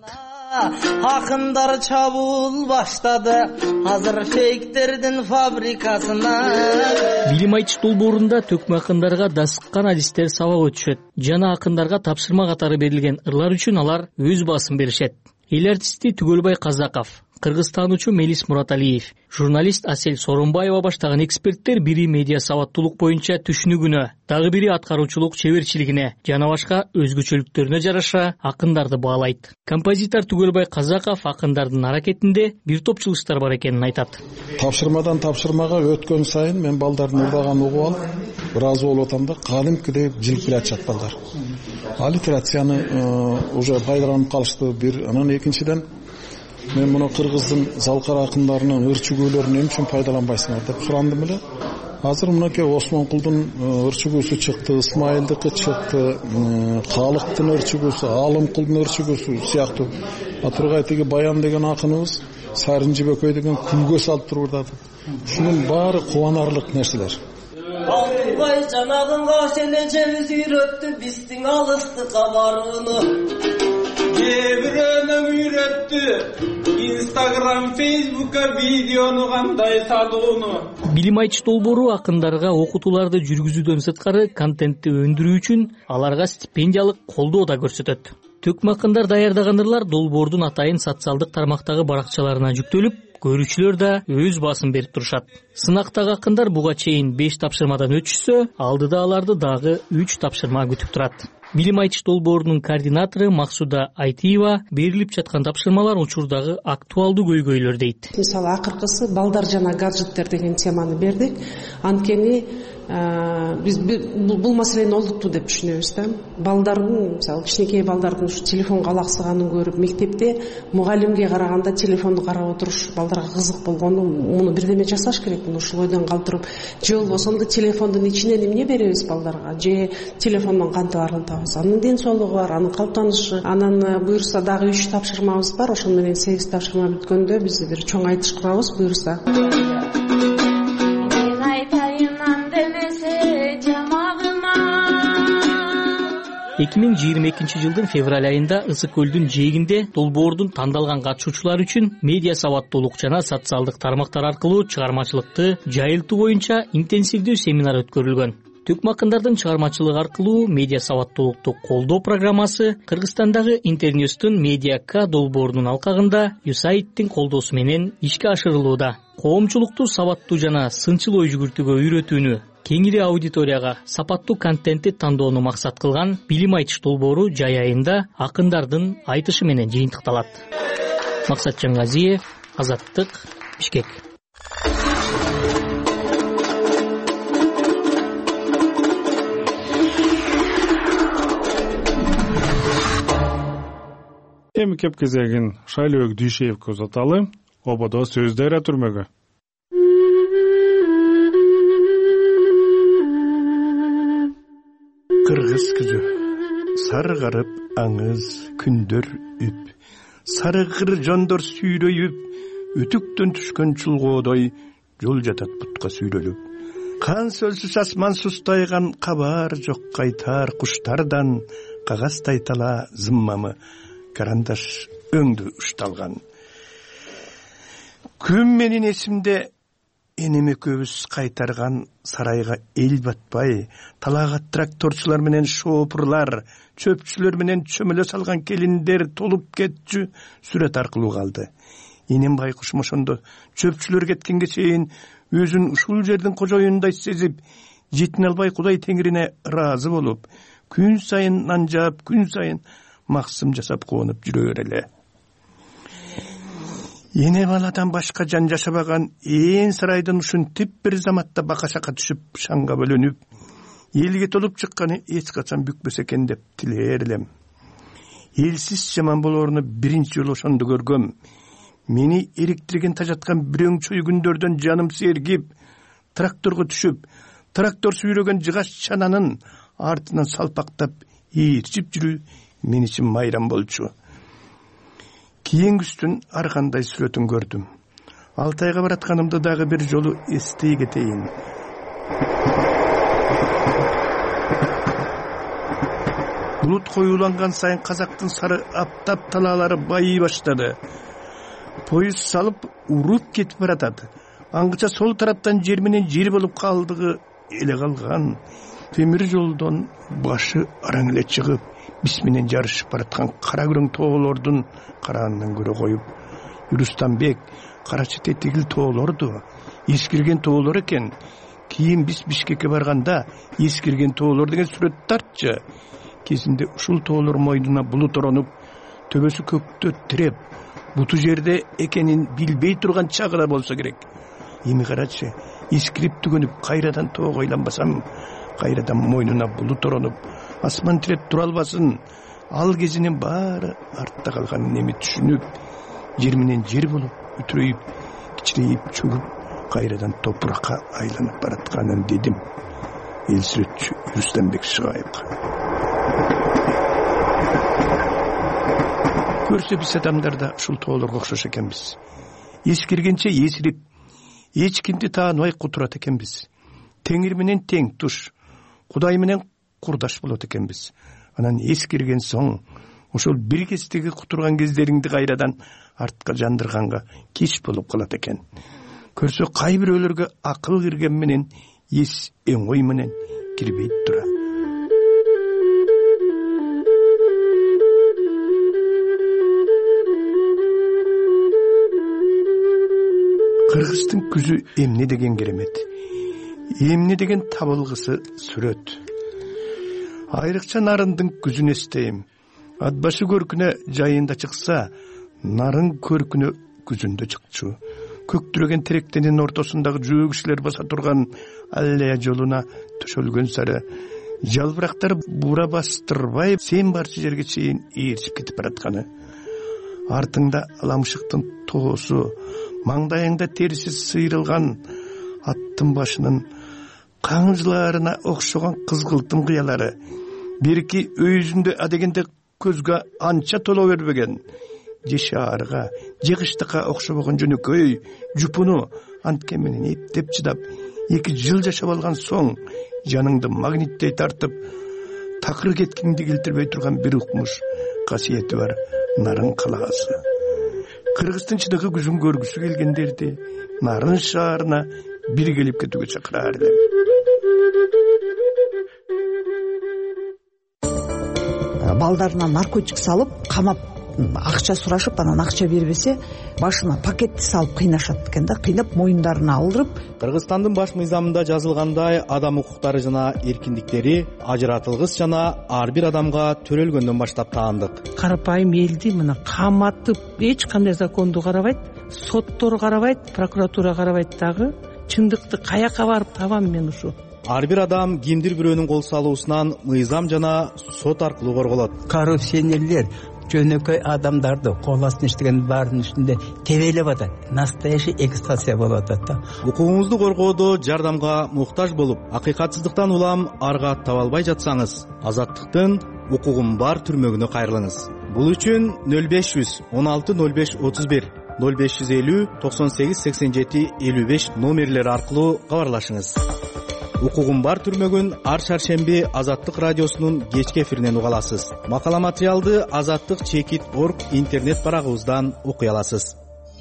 Акындар чабуул баштады, азыр фейктердин фабрикасына. Билим айтыш долбоорунда төкмө акындарга дасыккан адистер сабак өтүшөт. Жана акындарга тапшырма катары берилген ырлар үчүн алар өз баасын беришет. Эл артисти Түгөлбай Казаков, кыргызстануучу Мелис Мураталиев, журналист Асель Сооронбаева баштаган эксперттер бири медиа сабаттуулук боюнча түшүнүгүнө, дагы бири аткаруучулук чеберчилигине жана башка өзгөчөлүктөрүнө жараша акындарды баалайт. Композитор Түгөлбай Казаков акындардын аракетинде бир топ чылыштар бар экенин айтат. Тапшырмадан тапшырмага өткөн сайын мен балдардын ырдаган угуп алып, бир аз болуп атам да, кадимкидей жилип келатышат балдар. Аллитерацияны уже пайдаланып калышты бир. Анан экинчиден мен муну кыргыздын залкар акындарынын ыр чүгөлөрүн эмне үчүн пайдаланбайсыңар деп сурандым эле. Азыр мынакей Осмонкулдун ыр чүгөсү чыкты, Исмайылдыкы чыкты, Калыктын ыр чүгөсү, Алымкулдун ыр чүгөсү сыяктуу. Атургай тиги Баян деген акыныбыз Сарын Жибөкөй деген күлгө салып туруп ырдады. Ушунун баары кубанарлык нерселер. Алтыбай жанагынга шелечеби сүйрөттү биздин алыстыкка барууну. Кээ бирөөнүң үйрөттү Инстаграм, Фейсбукка видеону кандай салууну. Билим айтыш долбоору акындарга окутууларды жүргүзүүдөн сырткары контентти өндүрүү үчүн аларга стипендиялык колдоо да көрсөтөт. Төкмө акындар даярдаган ырлар долбоордун атайын социалдык тармактагы баракчаларына жүктөлүп, көрүүчүлөр да өз баасын берип турушат. Сынактагы акындар буга чейин беш тапшырмадан өтүшсө, алдыда аларды дагы үч тапшырма күтүп турат. Билим айтыш долбоорунун координатору Максуда Айтиева берилип жаткан тапшырмалар учурдагы актуалдуу көйгөйлөр дейт. Мисалы акыркысы балдар жана гаджеттер деген теманы бердик. Анткени биз бул маселени олуттуу деп түшүнөбүз да. Балдардын, мисалы кичинекей балдардын ушу телефонго алаксыганын көрүп, мектепте мугалимге караганда телефонду карап отуруш балдарга кызык болгону, муну бирдеме жасаш керек, муну ушул ойдон калтырып, же болбосо телефондун ичинен эмне беребиз балдарга, же телефондон кантип арылтабыз. Анын ден соолугу бар, анын калыптанышы, анан буюрса дагы үч тапшырмабыз бар, ошол менен сегиз тапшырма бүткөндө биз бир чоң айтыш курабыз буюрса. эки миң жыйырма экинчи жылдын февраль айында Ысык көлдүн жээгинде долбоордун тандалган катышуучулары үчүн медиа сабаттуулук жана социалдык тармактар аркылуу чыгармачылыкты жайылтуу боюнча интенсивдүү семинар өткөрүлгөн. Төкмө акындардын чыгармачылыгы аркылуу медиа сабаттуулукту колдоо программасы Кыргызстандагы Интерньюстун Медиа К долбоорунун алкагында ю эс эй ай дин колдоосу менен ишке ашырылууда. Коомчулукту сабаттуу жана сынчыл ой жүгүртүүгө үйрөтүүнү, кеңири аудиторияга сапаттуу контентти тандоону максат кылган билим айтыш долбоору жай айында акындардын айтышы менен жыйынтыкталат. Максат Жаңгазиев, Азаттык, Бишкек. Эми кеп кезегин Шайлообек Дүйшеевке узаталы. Ободо сөз дайра түрмөгө. Кыргыз күзү саргарып аңыз күндөр үп, сарыгыр жондор сүйрөйүп, үтүктөн түшкөн чулгоодой жол жатат бутка сүйрөлүп. Кан сөлсүз асман сустайган, кабар жок кайтар куштардан, кагаздай тала зыммамы карандаш өңдү ушталган. Күн менин эсимде энем экөөбүз кайтарган сарайга эл батпай, талаага тракторчулар менен шоопурлар, чөпчүлөр менен чөмөлө салган келиндер толуп кетчү сүрөт аркылуу калды. Энем байкуш ошондо чөпчүлөр кеткенге чейин өзүн ушул жердин кожоюндай сезип, жетине албай Кудай теңирине ыраазы болуп, күн сайын нан жаап, күн сайын максым жасап кубанып жүрөр эле. Эне баладан башка жан жашабаган ээн сарайдын ушинтип бир заматта бака-шака түшүп, шаңга бөлөнүп, элге толуп чыкканы эч качан бүкпөс экен деп тилээр элем. Элсиз жаман болооруну биринчи жолу ошондо көргөм. Мени эриктирген тажаткан бирөөң чөй күндөрдөн жаным сергип, тракторго түшүп, трактор сүйрөгөн жыгаш чананын артынан салпактап ээрчип жүрүү мен үчүн майрам болчу. Кийингүстүн ар кандай сүрөтүн көрдүм. Алтайга баратканымды дагы бир жолу эстей кетейин. Булут коюланган сайын казактын сары аптап талаалары байый баштады. Поезд салып уруп кетип баратат. Аңгыча сол тараптан жер менен жер болуп калдыгы эле калган. Темир жолдон башы араң эле чыгып, биз менен жарышып бараткан кара күрөң тоолордун караанынан көрө коюп, Юрустанбек кара чете тигил тоолорду, эскирген тоолор экен. Кийин биз Бишкекке барганда эскирген тоолор деген сүрөт тартчы. Кезинде ушул тоолор мойнуна булут оронуп, төбөсү көктө тиреп, буту жерде экенин билбей турган чагыда болсо керек. Эми карачы, эскирип түгөнүп кайрадан тоого айланбасам, кайрадан мойнуна булут оронуп, асман тиреп тура албасын. Ал кезинин баары артта калганын эми түшүнүп, жер менен жер болуп, үтүрөйүп, кичирейип чөгүп, кайрадан топуракка айланып баратканын дедим. Эл сүрөтчү Юрустанбек Шыгаевга. Көрсө биз адамдар да ушул тоолорго окшош экенбиз. Эскиргенче эсирип, эч кимди тааныбай кутурат экенбиз. Теңир менен тең туш, Кудай менен курдаш болот экенбиз. Анан эскирген соң, ошол бир кездеги кутурган кездериңди кайрадан артка жандырганга кеч болуп калат экен. Көрсө кай бирөөлөргө акыл кирген менен эс оңой менен кирбейт тура. Кыргыздын күзү эмне деген керемет. Эмне деген табылгысы сүрөт. Айрыкча нарындын күзүн эстейм. Ат башы көркүнө жайында чыкса, нарын көркүнө күзүндө чыкчу. Көктүрөгөн теректенин ортосундагы жөө кишилер баса турган аллея жолуна төшөлгөн сары жалбырактар бура бастырбай сен барчы жерге чейин ээрчип кетип баратканы. Артыңда аламшыктын тоосу, маңдайыңда териси сыйрылган аттын башынын каңжыларына окшогон кызгылтым кыялары, бирки өйүзүндө адегенде көзгө анча толо бербеген, же шаарга, же кыштыкка окшобогон жөнөкөй жупуну анткен менен эптеп чыдап, эки жыл жашап алган соң жаныңды магниттей тартып, такыр кеткиңди келтирбей турган бир укмуш касиети бар нарын калагасы. Кыргыздын чыныгы күзүн көргүсү келгендерди нарын шаарына бир келип кетүүгө чакыраар элем. Балдарына наркотик салып, камап, акча сурашып, анан акча бербесе, башына пакетти салып кыйнашат экен да, кыйнап моюндарына алдырып. Кыргызстандын баш мыйзамында жазылгандай, адам укуктары жана эркиндиктери ажыратылгыс жана ар бир адамга төрөлгөндөн баштап таандык. Карапайым элди мына каматып, эч кандай законду карабайт, соттор карабайт, прокуратура карабайт дагы. Чындыкты каяка барып табам мен ушу? Ар бир адам кимдир бирөөнүн кол салуусунан мыйзам жана сот аркылуу корголот. Коррупционерлер жөнөкөй адамдарды кол астына иштеген баардын үстүндө тебелеп атат. Настоящий экстация болуп атат да. Укугуңузду коргоодо жардамга муктаж болуп, акыйкатсыздыктан улам арга таба албай жатсаңыз, азаттыктын укугум бар түрмөгүнө кайрылыңыз. бул үчүн нөл беш жүз он алты нөл беш отуз бир нөл беш жүз элүү токсон сегиз сексен жети элүү беш номерлери аркылуу кабарлашыңыз. Укугум бар түрмөгүн ар шаршемби Азаттык радиосунун кечки эфиринен уга аласыз. Макала материалды азаттык чекит орг интернет барагыбыздан окуй аласыз.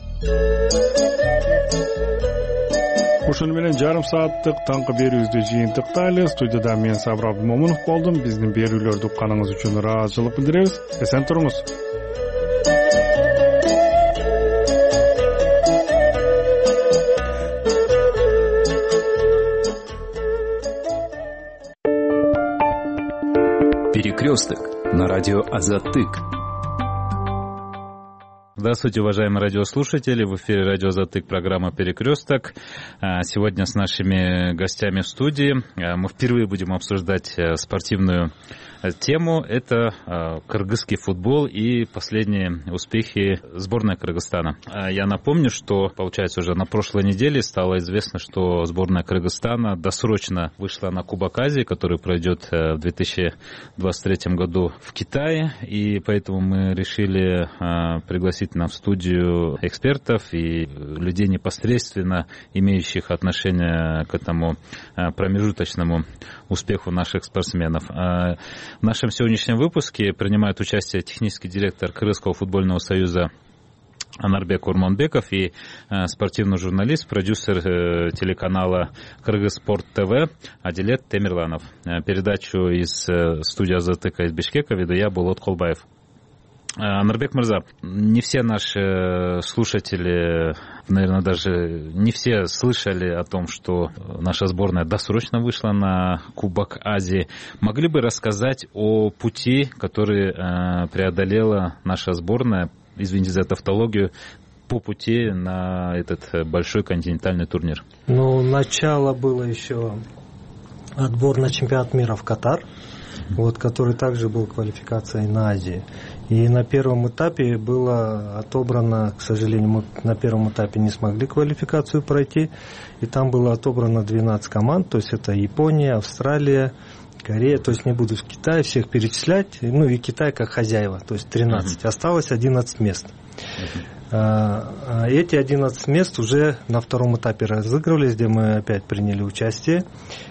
Ушуну менен жарым сааттык таңкы берүүбүздү жыйынтыктайлы. Студияда мен Сабыр Абдымомунов болдум. Биздин берүүлөрдү укканыңыз үчүн ыраазычылык билдиребиз. Эсен туруңуз. Перекресток на радио Азаттык. Здравствуйте, уважаемые радиослушатели. В эфире радио Азаттык, программа «Перекресток». Сегодня с нашими гостями в студии мы впервые будем обсуждать спортивную тему. Это кыргызский футбол и последние успехи сборной Кыргызстана. Я напомню, что, получается, уже на прошлой неделе стало известно, что сборная Кыргызстана досрочно вышла на Кубок Азии, который пройдет в две тысячи двадцать третьем году в Китае. И поэтому мы решили пригласить нам в студию экспертов и людей, непосредственно имеющих отношение к этому промежуточному успеху наших спортсменов. В нашем сегодняшнем выпуске принимает участие технический директор Кыргызского футбольного союза Анарбек Урманбеков и э, спортивный журналист, продюсер э, телеканала Кыргызспорт ТВ Адилет Темирланов. Э, передачу из э, студии Азаттыка из Бишкека веду я, Болот Колбаев. Анарбек Мырза, не все наши слушатели, наверное, даже не все слышали о том, что наша сборная досрочно вышла на Кубок Азии. Могли бы рассказать о пути, который преодолела наша сборная, извините за тавтологию, по пути на этот большой континентальный турнир? Ну, начало было еще отбор на чемпионат мира в Катар, вот, который также был квалификацией на Азию. И на первом этапе было отобрано, к сожалению, мы на первом этапе не смогли квалификацию пройти, и там было отобрано двенадцать команд, то есть это Япония, Австралия, Корея, то есть не буду в Китае всех перечислять, ну и Китай как хозяева, то есть тринадцать, uh-huh. осталось одиннадцать мест. Uh-huh. Эти одиннадцать мест уже на втором этапе разыгрывались, где мы опять приняли участие.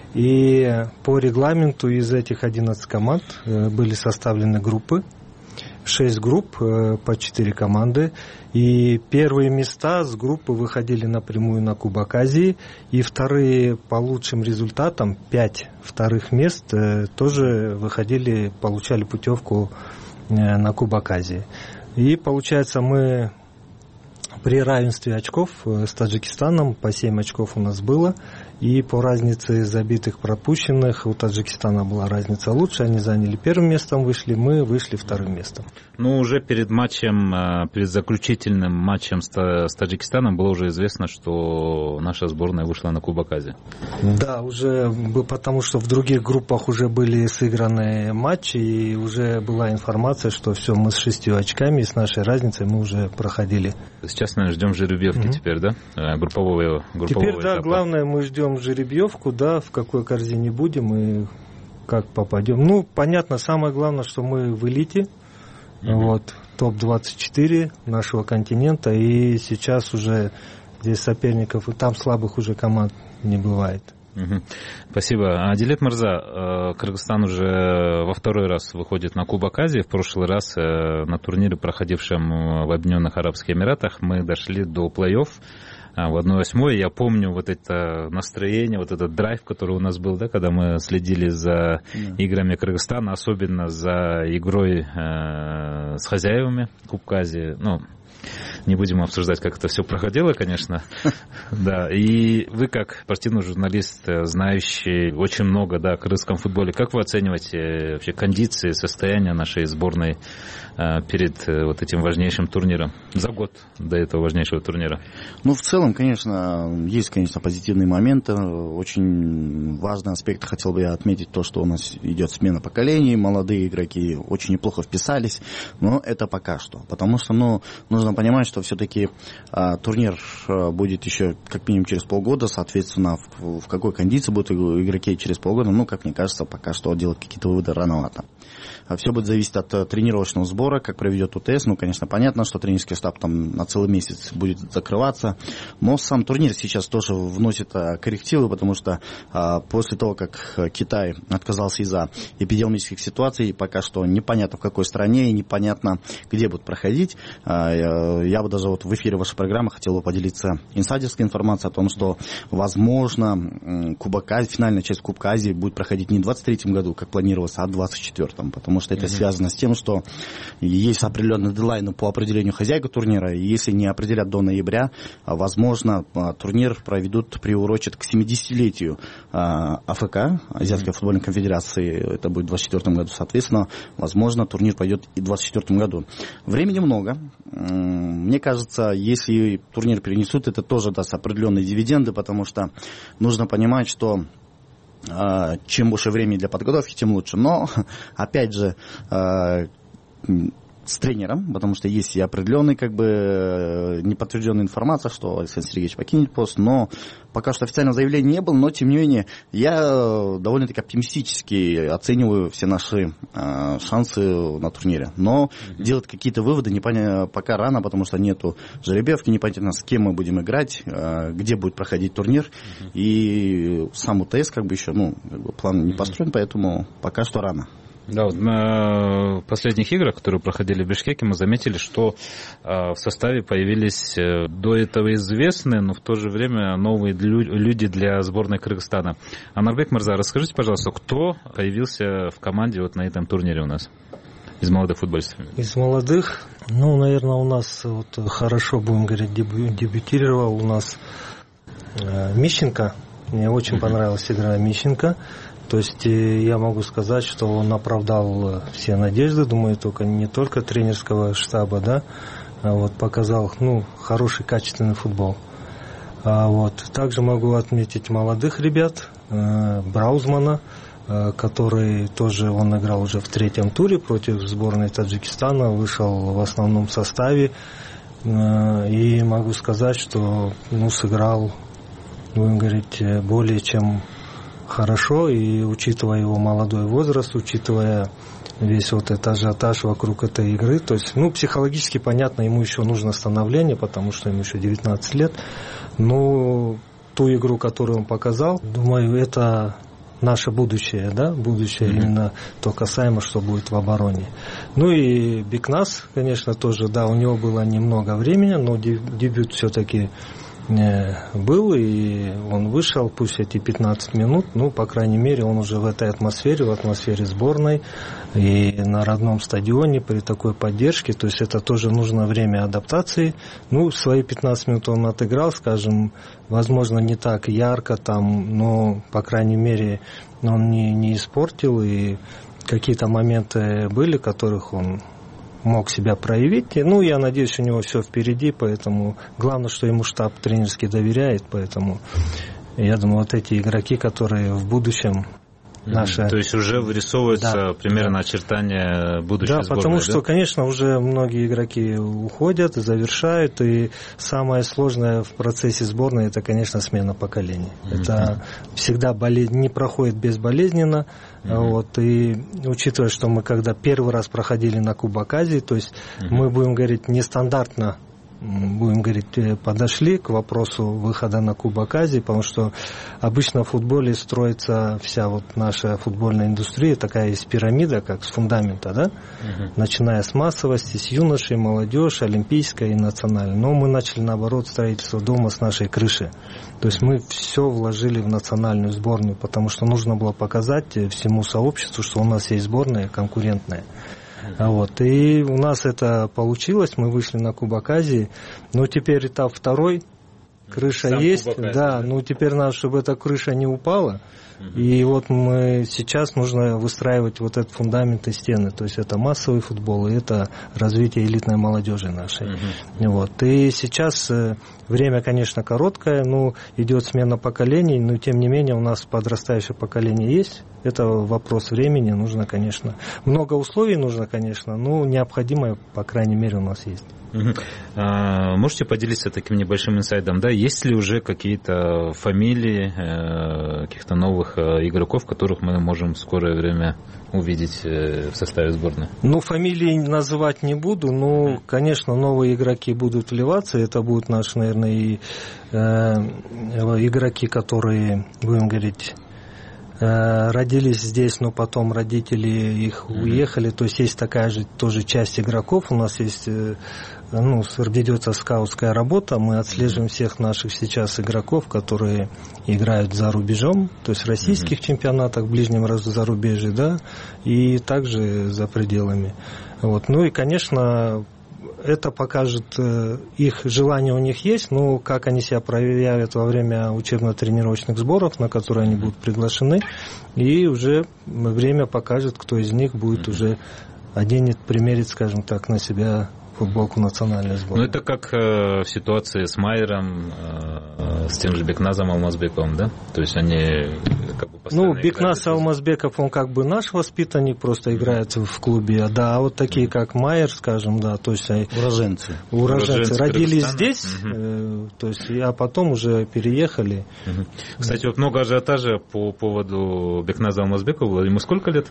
И по регламенту из этих одиннадцати команд были составлены группы, шесть групп по четыре команды. И первые места с группы выходили напрямую на Кубок Азии. И вторые по лучшим результатам, пять вторых мест, тоже выходили, получали путевку на Кубок Азии. И получается, мы при равенстве очков с Таджикистаном, по семь очков у нас было, и по разнице забитых, пропущенных, у Таджикистана была разница лучше, они заняли первым местом, вышли, мы вышли вторым местом. Ну, уже перед матчем, перед заключительным матчем с Таджикистаном было уже известно, что наша сборная вышла на Кубок Азии. Да, уже, потому что в других группах уже были сыграны матчи, и уже была информация, что все, мы с шестью очками, и с нашей разницей мы уже проходили. Сейчас, наверное, ждем жеребьевки mm-hmm. теперь, да? Группового, группового Теперь, да, этапа. главное, мы ждем жеребьевку, да, в какой корзине будем и как попадем. Ну, понятно, самое главное, что мы в элите, mm-hmm. вот, топ двадцать четыре нашего континента, и сейчас уже здесь соперников, и там слабых уже команд не бывает. Угу. Спасибо. Адилет Мырза, Кыргызстан уже во второй раз выходит на Кубок Азии. В прошлый раз на турнире, проходившем в Объединенных Арабских Эмиратах, мы дошли до плей-офф в одна восьмая. Я помню вот это настроение, вот этот драйв, который у нас был, да, когда мы следили за yeah. играми Кыргызстана, особенно за игрой э, с хозяевами Кубка Азии. Ну, не будем обсуждать, как это все проходило, конечно. Да. И вы, как спортивный журналист, знающий очень много, да, о кыргызском футболе, как вы оцениваете вообще кондиции, состояние нашей сборной перед вот этим важнейшим турниром, за год до этого важнейшего турнира? Ну, в целом, конечно, есть, конечно, позитивные моменты. Очень важный аспект, хотел бы я отметить, то, что у нас идет смена поколений, молодые игроки очень неплохо вписались, но это пока что. Потому что, ну, нужно нужно понимать, что все-таки а, турнир а, будет еще как минимум через полгода, соответственно, в, в какой кондиции будут игроки через полгода, ну, как мне кажется, пока что делать какие-то выводы рановато. Все будет зависеть от тренировочного сбора, как проведет УТС. Ну, конечно, понятно, что тренерский штаб там на целый месяц будет закрываться. Но сам турнир сейчас тоже вносит коррективы, потому что а, после того, как Китай отказался из-за эпидемических ситуаций, пока что непонятно в какой стране и непонятно, где будут проходить. А, я, я бы даже вот в эфире вашей программы хотел бы поделиться инсайдерской информацией о том, что, возможно, Кубок Азии, финальная часть Кубка Азии будет проходить не в двадцать третьем году, как планировалось, а в двадцать четвёртом. Потому что это mm-hmm. связано с тем, что есть определенные дедлайны по определению хозяйка турнира, и если не определят до ноября, возможно, турнир проведут, приурочат к семидесятилетию АФК, Азиатской mm-hmm. футбольной конфедерации, это будет в двадцать четвёртом году, соответственно, возможно, турнир пойдет и в двадцать четвёртом году. Времени много. Мне кажется, если турнир перенесут, это тоже даст определенные дивиденды, потому что нужно понимать, что чем больше времени для подготовки, тем лучше. Но, опять же, с тренером, потому что есть и определенная, как бы, неподтвержденная информация, что Александр Сергеевич покинет пост, но пока что официального заявления не было, но, тем не менее, я довольно-таки оптимистически оцениваю все наши э, шансы на турнире. Но mm-hmm. делать какие-то выводы непонятно, пока рано, потому что нету жеребьевки, непонятно, с кем мы будем играть, э, где будет проходить турнир, mm-hmm. и сам УТС, как бы, еще, ну, как бы, план не построен, mm-hmm. поэтому пока что рано. Да, вот на последних играх, которые проходили в Бишкеке, мы заметили, что э, в составе появились э, до этого известные, но в то же время новые лю- люди для сборной Кыргызстана. Анарбек Мырза, расскажите, пожалуйста, кто появился в команде вот на этом турнире у нас из молодых футболистов? Из молодых, ну, наверное, у нас вот хорошо, будем говорить, дебю- дебютировал у нас э, Мищенко. Мне очень mm-hmm. понравилась игра Мищенко. То есть я могу сказать, что он оправдал все надежды, думаю, только не только тренерского штаба, да, а вот показал, ну, хороший, качественный футбол. А вот также могу отметить молодых ребят, Браузмана, который тоже, он играл уже в третьем туре против сборной Таджикистана, вышел в основном составе, и могу сказать, что, ну, сыграл, будем говорить, более чем хорошо, и учитывая его молодой возраст, учитывая весь вот этот ажиотаж вокруг этой игры, то есть, ну, психологически понятно, ему еще нужно становление, потому что ему еще девятнадцать лет, но ту игру, которую он показал, думаю, это наше будущее, да, будущее mm-hmm. именно то касаемо, что будет в обороне. Ну и Бекнас, конечно, тоже, да, у него было немного времени, но дебют все-таки был, и он вышел, пусть эти пятнадцать минут, ну, по крайней мере, он уже в этой атмосфере, в атмосфере сборной, и на родном стадионе при такой поддержке, то есть это тоже нужно время адаптации. Ну, свои пятнадцать минут он отыграл, скажем, возможно, не так ярко там, но, по крайней мере, он не, не испортил, и какие-то моменты были, которых он мог себя проявить. Ну, я надеюсь, у него все впереди, поэтому главное, что ему штаб тренерский доверяет, поэтому я думаю, вот эти игроки, которые в будущем наши... То есть уже вырисовывается да, примерно да. очертания будущей да, сборной, потому да? что, конечно, уже многие игроки уходят, завершают, и самое сложное в процессе сборной, это, конечно, смена поколений. Mm-hmm. Это всегда болез... не проходит безболезненно. Mm-hmm. Вот, и учитывая, что мы когда первый раз проходили на Кубок Азии, то есть mm-hmm. мы, будем говорить, нестандартно, будем говорить, подошли к вопросу выхода на Кубок Азии, потому что обычно в футболе строится вся вот наша футбольная индустрия, такая из пирамида, как с фундамента, да, uh-huh. начиная с массовости, с юношей, молодежь, олимпийская и национальная. Но мы начали, наоборот, строительство дома с нашей крыши. То есть мы все вложили в национальную сборную, потому что нужно было показать всему сообществу, что у нас есть сборная конкурентная. Вот. И у нас это получилось, мы вышли на Кубок Азии, но теперь этап второй, крыша Сам есть, да, да, но теперь надо, чтобы эта крыша не упала, И вот мы сейчас нужно выстраивать вот этот фундамент и стены. То есть это массовый футбол, и это развитие элитной молодежи нашей. Uh-huh. Вот. И сейчас время, конечно, короткое, но идет смена поколений, но тем не менее у нас подрастающее поколение есть. Это вопрос времени, нужно, конечно. Много условий нужно, конечно, но необходимое, по крайней мере, у нас есть. Uh-huh. А, можете поделиться таким небольшим инсайдом, да? Есть ли уже какие-то фамилии э, каких-то новых э, игроков, которых мы можем в скорое время увидеть э, в составе сборной? Ну, фамилии называть не буду, но, конечно, новые игроки будут вливаться. Это будут наши, наверное, и, э, игроки, которые, будем говорить, родились здесь, но потом родители их уехали. То есть есть такая же тоже часть игроков. У нас есть, ну, ведется скаутская работа. Мы отслеживаем всех наших сейчас игроков, которые играют за рубежом, то есть в российских mm-hmm. чемпионатах, в ближнем зарубежье, да, и также за пределами. Вот. Ну и, конечно, это покажет, их желание у них есть, но как они себя проявят во время учебно-тренировочных сборов, на которые они будут приглашены, и уже время покажет, кто из них будет уже оденет, примерить, скажем так, на себя футболку национальной сборной. Ну, это как э, в ситуации с Майером, э, с тем же Бекназом Алмазбековым, да? То есть они как бы постоянно. Ну, Бекназ Алмазбеков, он как бы наш воспитанник, просто играет в клубе, да, а вот такие, как Майер, скажем, да, то есть уроженцы. Уроженцы родились здесь, угу. э, то есть, а потом уже переехали. Угу. Кстати, вот много ажиотажа по поводу Бекназа Алмазбекова. Ему сколько лет?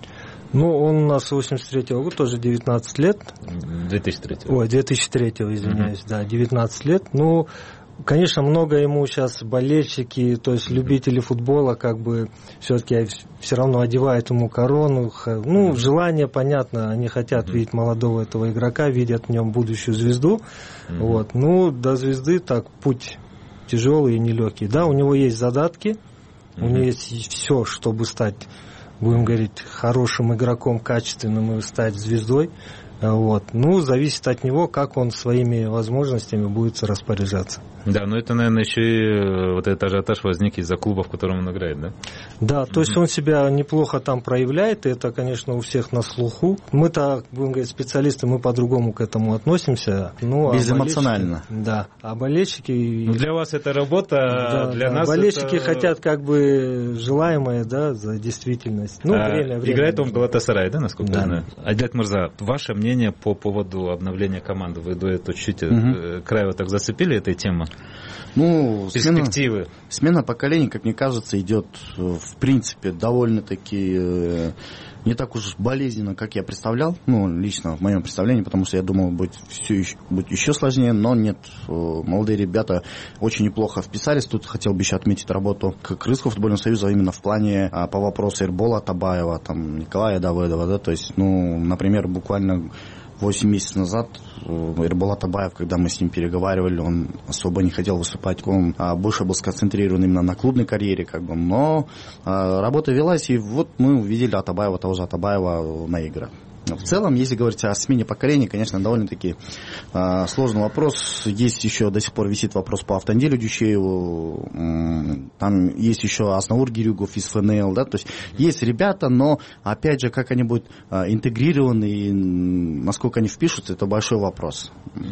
Ну, он у нас с восемьдесят третьего года, тоже девятнадцать лет. две тысячи третьего. Ой, две тысячи третьего, извиняюсь, uh-huh. да, девятнадцать лет. Ну, конечно, много ему сейчас болельщики, то есть любители футбола, как бы, все-таки все равно одевают ему корону. Ну, желание, понятно, они хотят uh-huh. видеть молодого этого игрока, видят в нем будущую звезду. Uh-huh. Вот. Ну, до звезды так путь тяжелый и нелегкий. Да, у него есть задатки, uh-huh. у него есть все, чтобы стать, будем говорить, хорошим игроком, качественным и стать звездой. Вот. Ну, зависит от него, как он своими возможностями будет распоряжаться. Да, но это, наверное, еще и вот этот ажиотаж возник из-за клуба, в котором он играет, да? Да, то есть он себя неплохо там проявляет, и это, конечно, у всех на слуху. Мы-то, будем говорить, специалисты, мы по-другому к этому относимся. Ну, безэмоционально. А да, а болельщики... Ну, для вас это работа, да, для да. нас болельщики это... хотят как бы желаемое, да, за действительность. Ну, а, время, время. Играет он в Галатасарай, да, насколько да. я знаю? Адилет Мырза, ваше мнение по поводу обновления команды? Вы до этого чуть-чуть угу. край вот так зацепили этой темы? Ну, перспективы. Смена, смена поколений, как мне кажется, идет в принципе довольно-таки э, не так уж болезненно, как я представлял. Ну, лично в моем представлении, потому что я думал, будет все еще, будет еще сложнее, но нет. Молодые ребята очень неплохо вписались. Тут хотел бы еще отметить работу Крымского футбольного союза именно в плане а, по вопросу Эрбола Атабаева, там, Николая Давыдова, да, то есть, ну, например, буквально восемь месяцев назад Эрбол Атабаев, когда мы с ним переговаривали, он особо не хотел выступать, он а, больше был сконцентрирован именно на клубной карьере, как бы, но а, работа велась, и вот мы увидели Атабаева, того же Атабаева на играх. В целом, если говорить о смене поколений, конечно, довольно-таки э, сложный вопрос. Есть еще, до сих пор висит вопрос по Автандилю Дючееву. Там есть еще Азнаур Гирюгов из ФНЛ. Да? То есть есть ребята, но, опять же, как они будут э, интегрированы и насколько они впишутся, это большой вопрос.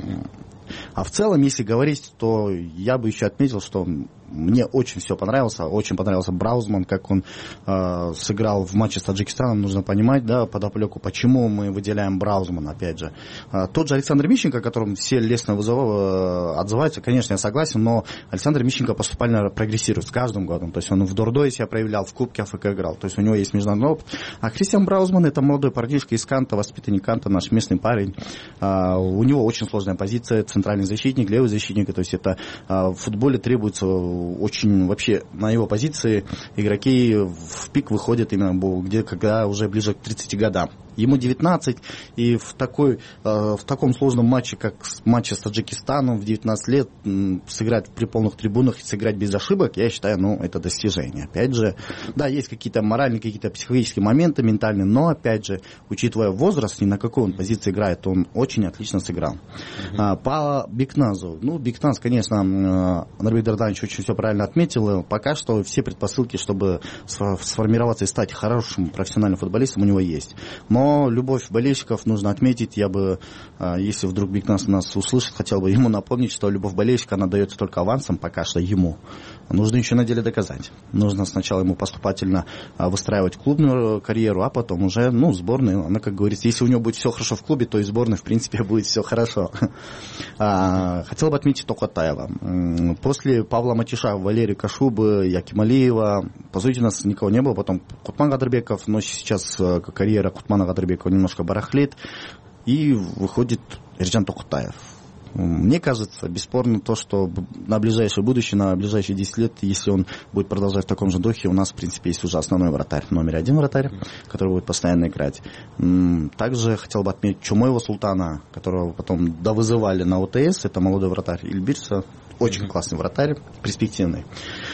А в целом, если говорить, то я бы еще отметил, что мне очень все понравилось. Очень понравился Браузман, как он э, сыграл в матче с Таджикистаном. Нужно понимать, да, подоплеку, почему мы выделяем Браузмана, опять же. Э, тот же Александр Мищенко, о котором все лестно вызывают, э, отзываются, конечно, я согласен, но Александр Мищенко поступательно прогрессирует с каждым годом. То есть он в Дордое себя проявлял, в Кубке АФК играл. То есть у него есть международный опыт. А Кристиан Браузман — это молодой парнишка из Канта, воспитанник Канта, наш местный парень. Э, у него очень сложная позиция, центральный защитник, левый защитник. То есть это э, в футболе требуется очень вообще на его позиции игроки в пик выходят именно где, когда уже ближе к тридцати годам. Ему девятнадцать, и в, такой, в таком сложном матче, как матче с Таджикистаном в девятнадцать лет, сыграть при полных трибунах и сыграть без ошибок, я считаю, ну, это достижение. Опять же, да, есть какие-то моральные, какие-то психологические моменты ментальные, но, опять же, учитывая возраст и на какой он позиции играет, он очень отлично сыграл. Mm-hmm. По Бекназу. Ну, Бекназ, конечно, Нарбек Дарданович очень все правильно отметил. Пока что все предпосылки, чтобы сформироваться и стать хорошим профессиональным футболистом, у него есть. Но любовь болельщиков нужно отметить. Я бы, если вдруг Бекназ нас услышит, хотел бы ему напомнить, что любовь болельщика, она дается только авансом пока что ему. Нужно еще на деле доказать. Нужно сначала ему поступательно выстраивать клубную карьеру, а потом уже, ну, сборную. Она, как говорится, если у него будет все хорошо в клубе, то и сборной, в принципе, будет все хорошо. Хотел бы отметить Токотаева. После Павла Матиша, Валерия Кашубы, Якималиева, по сути, у нас никого не было. Потом Кутман Гадырбеков, но сейчас карьера Кутмана Гадырбекова немножко барахлит. И выходит Эрджан Токотаев. Мне кажется, бесспорно то, что на ближайшее будущее, на ближайшие десять лет, если он будет продолжать в таком же духе, у нас, в принципе, есть уже основной вратарь, номер один вратарь, который будет постоянно играть. Также хотел бы отметить Чумоева Султана, которого потом довызывали на ОТС, это молодой вратарь Ильбирса. Очень классный вратарь, перспективный.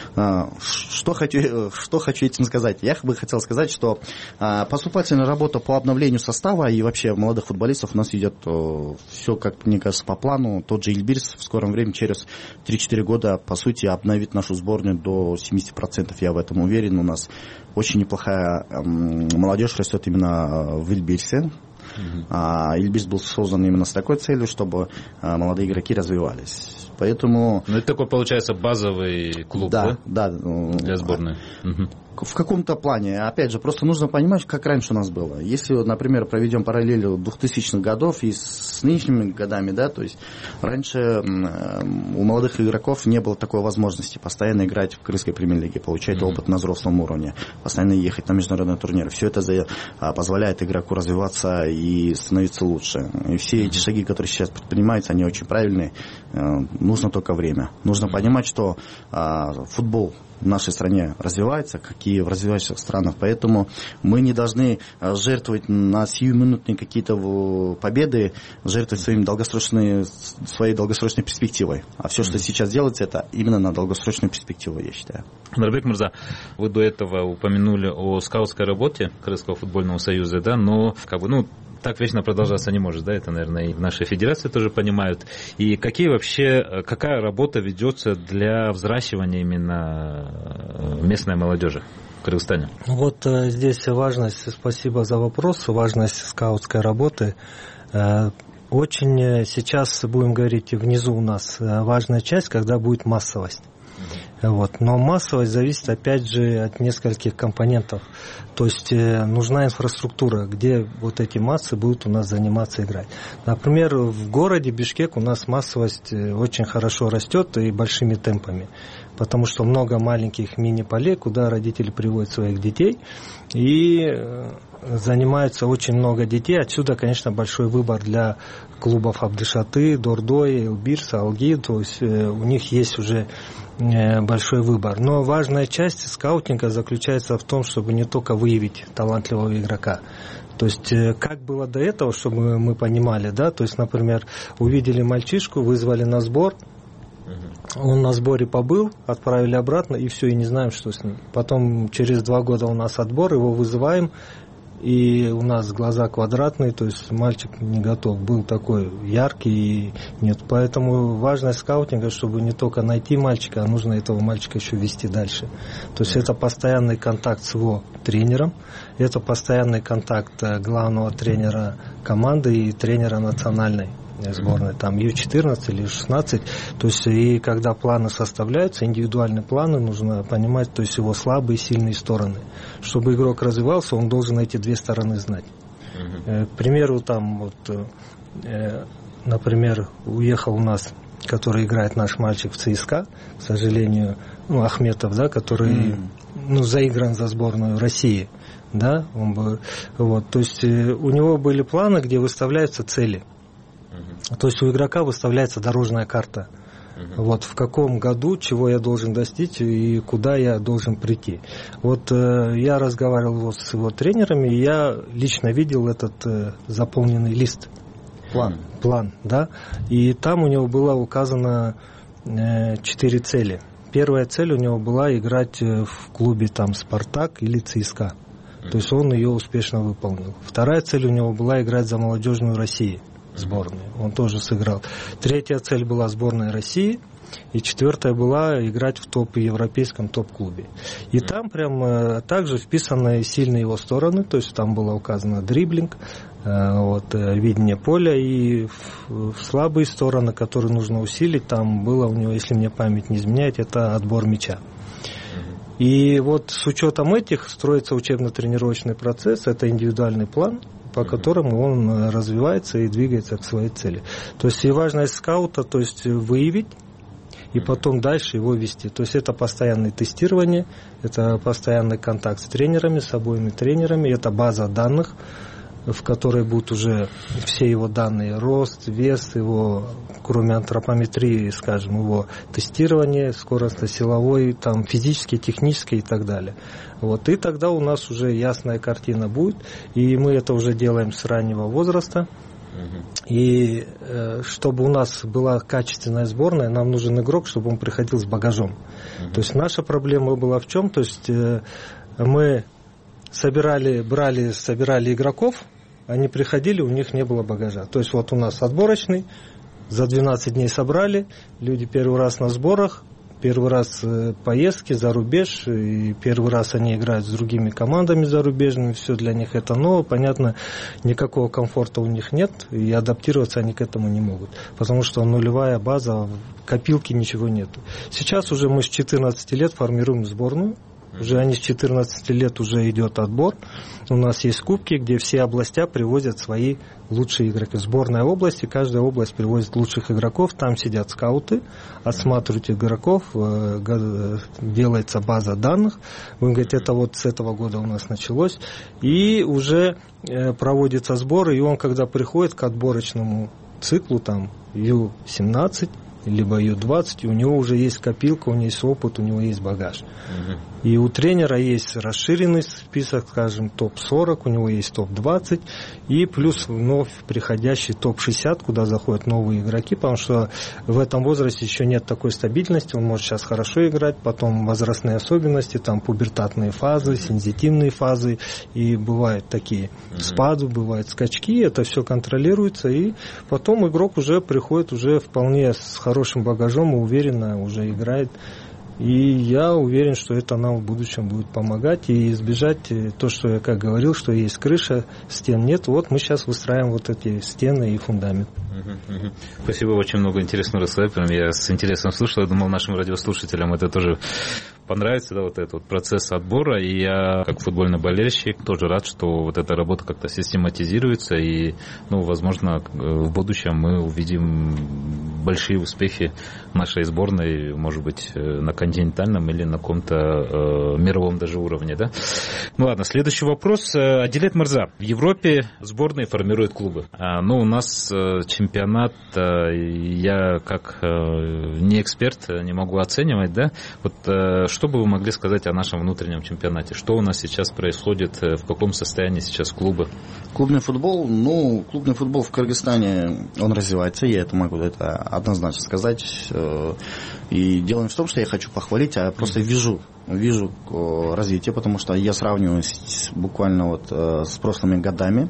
Что хочу, что хочу этим сказать? Я бы хотел сказать, что поступательная работа по обновлению состава и вообще молодых футболистов у нас идет все, как мне кажется, по плану. Тот же Ильбирс в скором времени, через три-четыре года, по сути, обновит нашу сборную до семьдесят процентов. Я в этом уверен. У нас очень неплохая молодежь растет именно в Ильбирсе. А Ильбирс был создан именно с такой целью, чтобы молодые игроки развивались. Поэтому... Ну, это такой, получается, базовый клуб, да? Да, да. Для сборной. Угу. В каком-то плане. Опять же, просто нужно понимать, как раньше у нас было. Если, например, проведем параллель двухтысячных годов и с нынешними годами, да, то есть раньше у молодых игроков не было такой возможности постоянно играть в крымской премьер-лиге, получать mm-hmm. опыт на взрослом уровне, постоянно ехать на международные турниры. Все это позволяет игроку развиваться и становиться лучше. И все mm-hmm. эти шаги, которые сейчас предпринимаются, они очень правильные. Нужно только время. Нужно mm-hmm. понимать, что футбол в нашей стране развивается, как и в развивающихся странах. Поэтому мы не должны жертвовать на сиюминутные какие-то победы, жертвовать своим долгосрочной, своей долгосрочной перспективой. А все, что сейчас делается, это именно на долгосрочную перспективу, я считаю. Нарбек Мурза, вы до этого упомянули о скаутской работе Крымского футбольного союза, да, но как бы, ну, так вечно продолжаться не может, да, это, наверное, и в нашей федерации тоже понимают. И какие вообще, какая работа ведется для взращивания именно местной молодежи в Кыргызстане? Вот здесь важность, спасибо за вопрос, важность скаутской работы. Очень сейчас, будем говорить, внизу у нас важная часть, когда будет массовость. Вот. Но массовость зависит, опять же, от нескольких компонентов. То есть э, нужна инфраструктура, где вот эти массы будут у нас заниматься, играть. Например, в городе Бишкек у нас массовость очень хорошо растет и большими темпами. Потому что много маленьких мини-полей, куда родители приводят своих детей. И э, занимаются очень много детей. Отсюда, конечно, большой выбор для клубов Абдышаты, Дордой, Элбирс, Алги. То есть э, у них есть уже большой выбор. Но важная часть скаутинга заключается в том, чтобы не только выявить талантливого игрока. То есть, как было до этого, чтобы мы понимали, да, то есть, например, увидели мальчишку, вызвали на сбор, он на сборе побыл, отправили обратно, и все, и не знаем, что с ним. Потом, через два года у нас отбор, его вызываем, и у нас глаза квадратные, то есть мальчик не готов, был такой яркий, и нет. Поэтому важность скаутинга, чтобы не только найти мальчика, а нужно этого мальчика еще вести дальше. То есть это постоянный контакт с его тренером, это постоянный контакт главного тренера команды и тренера национальной сборной, там ю четырнадцать или ю шестнадцать, то есть и когда планы составляются, индивидуальные планы, нужно понимать, то есть его слабые и сильные стороны. Чтобы игрок развивался, он должен эти две стороны знать. Uh-huh. К примеру, там вот, например, уехал у нас, который играет наш мальчик в ЦСКА, к сожалению, ну, Ахметов, да, который uh-huh. ну, заигран за сборную России, да, он бы, вот, то есть у него были планы, где выставляются цели. То есть у игрока выставляется дорожная карта. Uh-huh. Вот в каком году, чего я должен достичь и куда я должен прийти. Вот э, я разговаривал вот с его тренерами, и я лично видел этот э, заполненный лист. План. План, да. И там у него было указано э, четыре цели. Первая цель у него была играть в клубе там «Спартак» или «ЦСКА». Uh-huh. То есть он ее успешно выполнил. Вторая цель у него была играть за молодежную Россию. Сборную. Он тоже сыграл. Третья цель была сборная России. И четвертая была играть в топ европейском топ-клубе. И там прям э, также вписаны сильные его стороны. То есть там было указано дриблинг, э, вот, э, видение поля. И в, в слабые стороны, которые нужно усилить, там было у него, если мне память не изменяет, это отбор мяча. И вот с учетом этих строится учебно-тренировочный процесс. Это индивидуальный план, по которому он развивается и двигается к своей цели. То есть и важность скаута, то есть выявить и потом дальше его вести. То есть это постоянное тестирование, это постоянный контакт с тренерами, с обоими тренерами, это база данных, в которой будут уже все его данные, рост, вес, его, кроме антропометрии, скажем, его тестирование, скоростно-силовой, там, физический, технический и так далее. Вот, и тогда у нас уже ясная картина будет, и мы это уже делаем с раннего возраста. И э, чтобы у нас была качественная сборная, нам нужен игрок, чтобы он приходил с багажом. Uh-huh. То есть наша проблема была в чем? То есть э, мы собирали, брали, собирали игроков, они приходили, у них не было багажа. То есть вот у нас отборочный, за двенадцать дней собрали, люди первый раз на сборах, первый раз поездки за рубеж, и первый раз они играют с другими командами зарубежными, все для них это ново, понятно, никакого комфорта у них нет, и адаптироваться они к этому не могут, потому что нулевая база, копилки, ничего нет. Сейчас уже мы с четырнадцати лет формируем сборную, уже они с четырнадцати лет уже идет отбор. У нас есть кубки, где все области привозят свои лучшие игроки. Сборная области, каждая область привозит лучших игроков. Там сидят скауты, осматривают игроков, делается база данных. Будем говорить, это вот с этого года у нас началось. И уже проводится сбор, и он, когда приходит к отборочному циклу, там, ю семнадцать, либо ю двадцать, у него уже есть копилка, у него есть опыт, у него есть багаж. Uh-huh. И у тренера есть расширенный список, скажем, топ сорок, у него есть топ двадцать, и плюс вновь приходящий топ шестьдесят, куда заходят новые игроки, потому что в этом возрасте еще нет такой стабильности, он может сейчас хорошо играть, потом возрастные особенности, там пубертатные фазы, сензитивные фазы, и бывают такие uh-huh. спады, бывают скачки, это все контролируется, и потом игрок уже приходит уже вполне с хорошим хорошим багажом и уверенно уже играет. И я уверен, что это нам в будущем будет помогать и избежать то, что я как говорил, что есть крыша, стен нет. Вот мы сейчас выстраиваем вот эти стены и фундамент. Uh-huh, uh-huh. Спасибо, очень много интересного рассказали. Прям я с интересом слушал, я думал, нашим радиослушателям это тоже понравится, да, вот этот вот процесс отбора. И я, как футбольный болельщик, тоже рад, что вот эта работа как-то систематизируется. И, ну, возможно, в будущем мы увидим большие успехи нашей сборной, может быть, на континентальном или на каком-то э, мировом даже уровне, да? Ну ладно, следующий вопрос. Адилет Мырза. В Европе сборные формируют клубы. А, ну, у нас э, чемпионат, э, я как э, не эксперт не могу оценивать, да? Вот э, что бы вы могли сказать о нашем внутреннем чемпионате? Что у нас сейчас происходит? В каком состоянии сейчас клубы? Клубный футбол, ну, клубный футбол в Кыргызстане, он развивается, я это могу это однозначно сказать. И дело не в том, что я хочу похвалить, а просто вижу, вижу развитие, потому что я сравниваю с, буквально вот с прошлыми годами.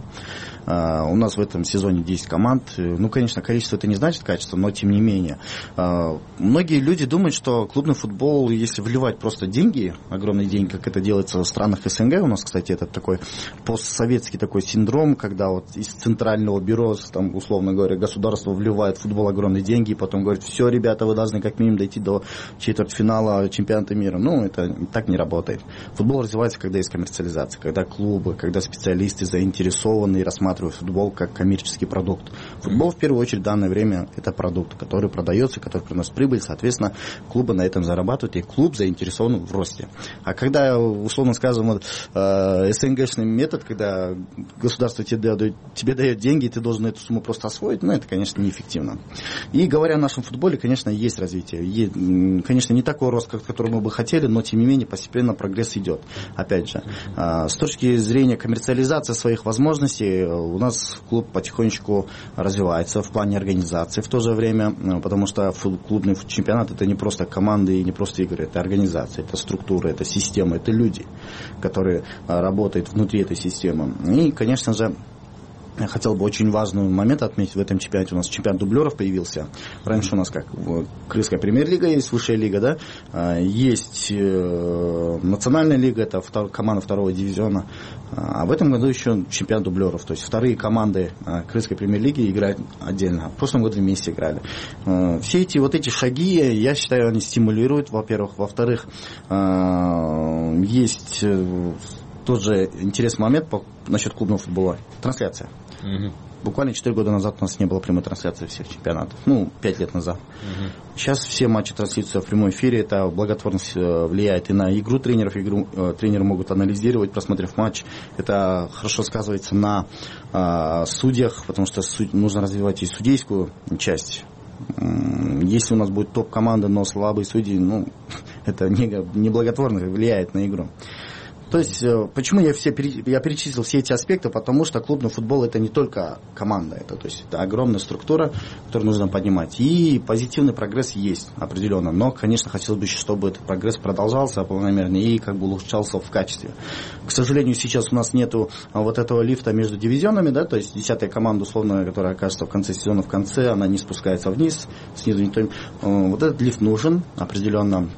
У нас в этом сезоне десять команд. Ну, конечно, количество это не значит качество, но тем не менее. Многие люди думают, что клубный футбол, если вливать просто деньги, огромные деньги, как это делается в странах СНГ, у нас, кстати, это такой постсоветский такой синдром, когда вот из центрального бюро, там, условно говоря, государство вливает в футбол огромные деньги, и потом говорит, все, ребята, вы должны как минимум дойти до четвертьфинала чемпионата мира. Ну, это это так не работает. Футбол развивается, когда есть коммерциализация, когда клубы, когда специалисты заинтересованы и рассматривают футбол как коммерческий продукт. Футбол, в первую очередь, в данное время это продукт, который продается, который приносит прибыль, соответственно, клубы на этом зарабатывают, и клуб заинтересован в росте. А когда, условно скажем, вот, э, СНГшный метод, когда государство тебе дает, тебе дает деньги, и ты должен эту сумму просто освоить, ну, это, конечно, неэффективно. И говоря о нашем футболе, конечно, есть развитие. Есть, конечно, не такой рост, который мы бы хотели, но, тем не менее, постепенно прогресс идет. Опять же, э, с точки зрения коммерциализации своих возможностей, у нас клуб потихонечку развивается в плане организации в то же время, потому что клубный чемпионат — это не просто команды и не просто игры, это организация, это структура, это система, это люди, которые работают внутри этой системы. И, конечно же, я хотел бы очень важный момент отметить в этом чемпионате. У нас чемпионат дублеров появился. Раньше у нас как Крымская премьер-лига есть, высшая лига, да, есть национальная лига, это втор, команда второго дивизиона. А в этом году еще чемпионат дублеров. То есть вторые команды Крымской премьер-лиги играют отдельно. В прошлом году вместе играли. Все эти вот эти шаги, я считаю, они стимулируют, во-первых. Во-вторых, есть тот же интересный момент по, насчет клубного футбола. Трансляция. Угу. Буквально четыре года назад у нас не было прямой трансляции всех чемпионатов. Ну, пять лет назад. Угу. Сейчас все матчи транслируются в прямом эфире. Это благотворно влияет и на игру тренеров. Игру э, тренеры могут анализировать, просмотрев матч. Это хорошо сказывается на э, судьях, потому что суд, нужно развивать и судейскую часть. Если у нас будет топ-команда, но слабые судьи, ну, это неблаготворно влияет на игру. То есть, почему я, все, я перечислил все эти аспекты? Потому что клубный футбол — это не только команда, это, то есть, это огромная структура, которую нужно поднимать. И позитивный прогресс есть определенно. Но, конечно, хотелось бы, чтобы этот прогресс продолжался планомерно и как бы улучшался в качестве. К сожалению, сейчас у нас нету вот этого лифта между дивизионами, да, то есть десятая команда, условно, которая окажется в конце сезона, в конце, она не спускается вниз, снизу никто. Вот этот лифт нужен определенно.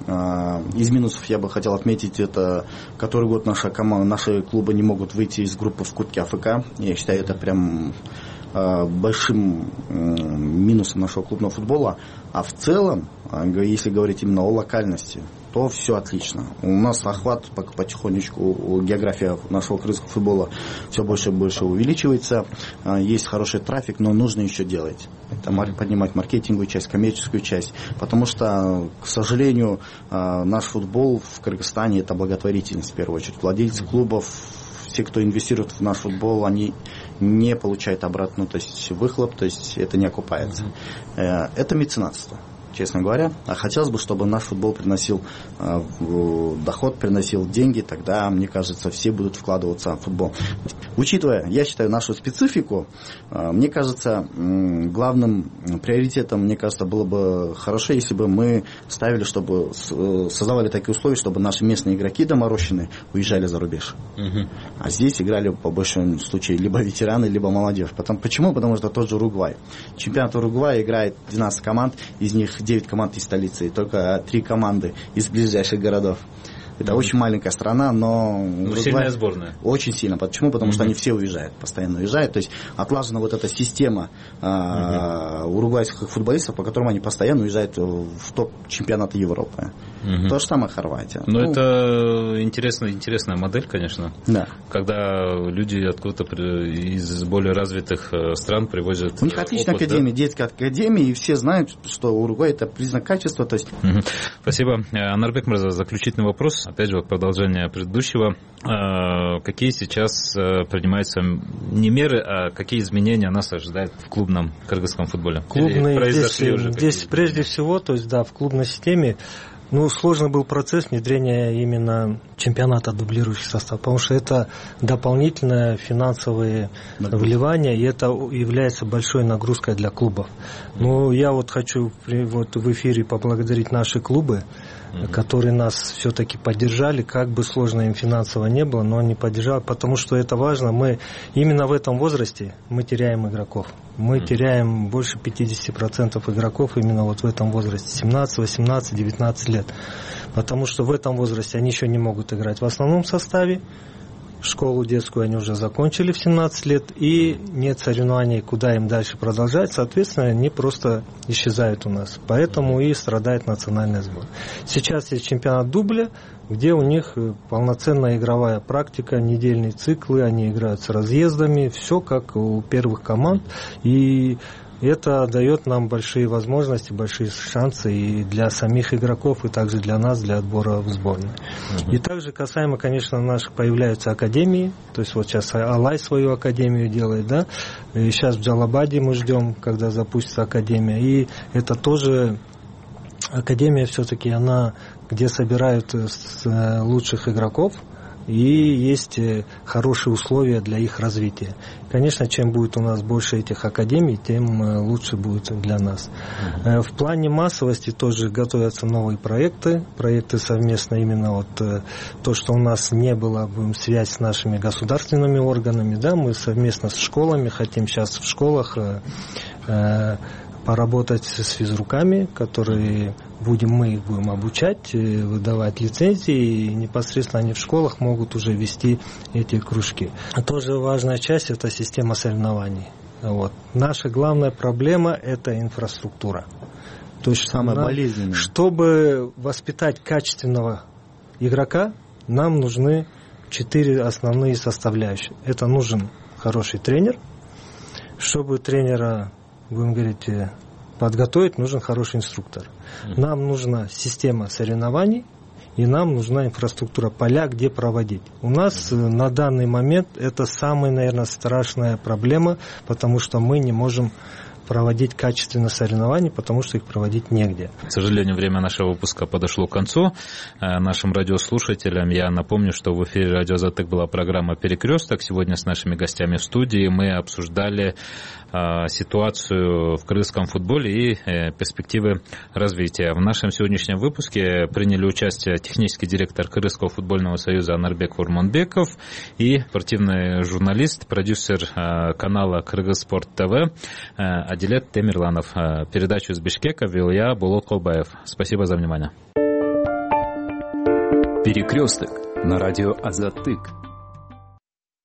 Из минусов я бы хотел отметить, это который год наша команда, наши клубы не могут выйти из группы в Кубке АФК. Я считаю, это прям э, большим э, минусом нашего клубного футбола. А в целом, э, если говорить именно о локальности, то все отлично. У нас охват потихонечку, география нашего крымского футбола все больше и больше увеличивается. Есть хороший трафик, но нужно еще делать. Это поднимать маркетинговую часть, коммерческую часть. Потому что, к сожалению, наш футбол в Кыргызстане — это благотворительность в первую очередь. Владельцы клубов, все, кто инвестирует в наш футбол, они не получают обратно, то есть выхлоп, то есть это не окупается. Это меценатство, честно говоря. А хотелось бы, чтобы наш футбол приносил э, доход, приносил деньги, тогда, мне кажется, все будут вкладываться в футбол. Учитывая, я считаю, нашу специфику, э, мне кажется, э, главным приоритетом, мне кажется, было бы хорошо, если бы мы ставили, чтобы э, создавали такие условия, чтобы наши местные игроки доморощенные уезжали за рубеж. Угу. А здесь играли, по большому случаю, либо ветераны, либо молодежь. Потом, почему? Потому что тот же Уругвай. Чемпионат Уругвая играет двенадцать команд, из них девять команд из столицы, и только три команды из ближайших городов. Это mm-hmm. очень маленькая страна, но... Ну, сильная сборная. Очень сильно. Почему? Потому mm-hmm. что они все уезжают, постоянно уезжают. То есть отлажена вот эта система э, mm-hmm. уругвайских футболистов, по которым они постоянно уезжают в топ-чемпионаты Европы. Mm-hmm. То же самое Хорватия. Но ну, это интересная, интересная модель, конечно. Да. Когда люди откуда-то из более развитых стран привозят. У них отличная опыт, академия, да? Детская академия, и все знают, что Уругвай — это признак качества. То есть... mm-hmm. Спасибо. Анарбек Мырза, заключительный вопрос. Опять же, продолжение предыдущего. Какие сейчас принимаются не меры, а какие изменения нас ожидают в клубном кыргызском футболе? Клубные здесь, здесь прежде всего, то есть да, в клубной системе, ну, сложный был процесс внедрения именно чемпионата дублирующих составов, потому что это дополнительное финансовые вливания, и это является большой нагрузкой для клубов. Но я вот хочу вот в эфире поблагодарить наши клубы, Mm-hmm. которые нас все-таки поддержали, как бы сложно им финансово не было, но они поддержали, потому что это важно. Мы именно в этом возрасте мы теряем игроков. Мы mm-hmm. теряем больше пятьдесят процентов игроков именно вот в этом возрасте, семнадцать, восемнадцать, девятнадцать лет. Потому что в этом возрасте они еще не могут играть в основном составе, Школу детскую они уже закончили в семнадцать лет, и нет соревнований, куда им дальше продолжать. Соответственно, они просто исчезают у нас. Поэтому и страдает национальный сбор. Сейчас есть чемпионат дубля, где у них полноценная игровая практика, недельные циклы, они играют с разъездами, все как у первых команд. И это дает нам большие возможности, большие шансы и для самих игроков, и также для нас, для отбора в сборную. Uh-huh. И также касаемо, конечно, наших появляются академии. То есть вот сейчас Алай свою академию делает, да. И сейчас в Джалабаде мы ждем, когда запустится академия. И это тоже академия все-таки, она, где собирают лучших игроков, и есть хорошие условия для их развития. Конечно, чем будет у нас больше этих академий, тем лучше будет для нас. Uh-huh. В плане массовости тоже готовятся новые проекты. Проекты совместно именно вот то, что у нас не было, будем связь с нашими государственными органами. Да, мы совместно с школами хотим сейчас в школах э, поработать с физруками, которые будем, мы их будем обучать, выдавать лицензии, и непосредственно они в школах могут уже вести эти кружки. Тоже важная часть – это система соревнований. Вот. Наша главная проблема – это инфраструктура. То есть, самое болезненное. Чтобы воспитать качественного игрока, нам нужны четыре основные составляющие. Это нужен хороший тренер. Чтобы тренера, будем говорить, подготовить, нужен хороший инструктор. Mm-hmm. Нам нужна система соревнований, и нам нужна инфраструктура, поля, где проводить. У нас mm-hmm. на данный момент это самая, наверное, страшная проблема, потому что мы не можем проводить качественно соревнования, потому что их проводить негде. К сожалению, время нашего выпуска подошло к концу. Нашим радиослушателям я напомню, что в эфире Радио Азаттык была программа «Перекресток». Сегодня с нашими гостями в студии мы обсуждали ситуацию в кыргызском футболе и перспективы развития. В нашем сегодняшнем выпуске приняли участие технический директор Кыргызского футбольного союза Анарбек Урманбеков и спортивный журналист, продюсер канала Кыргызспорт ТВ Адилет Темирланов. Передачу из Бишкека вел я, Болот Колбаев. Спасибо за внимание. Перекресток на радио Азаттык.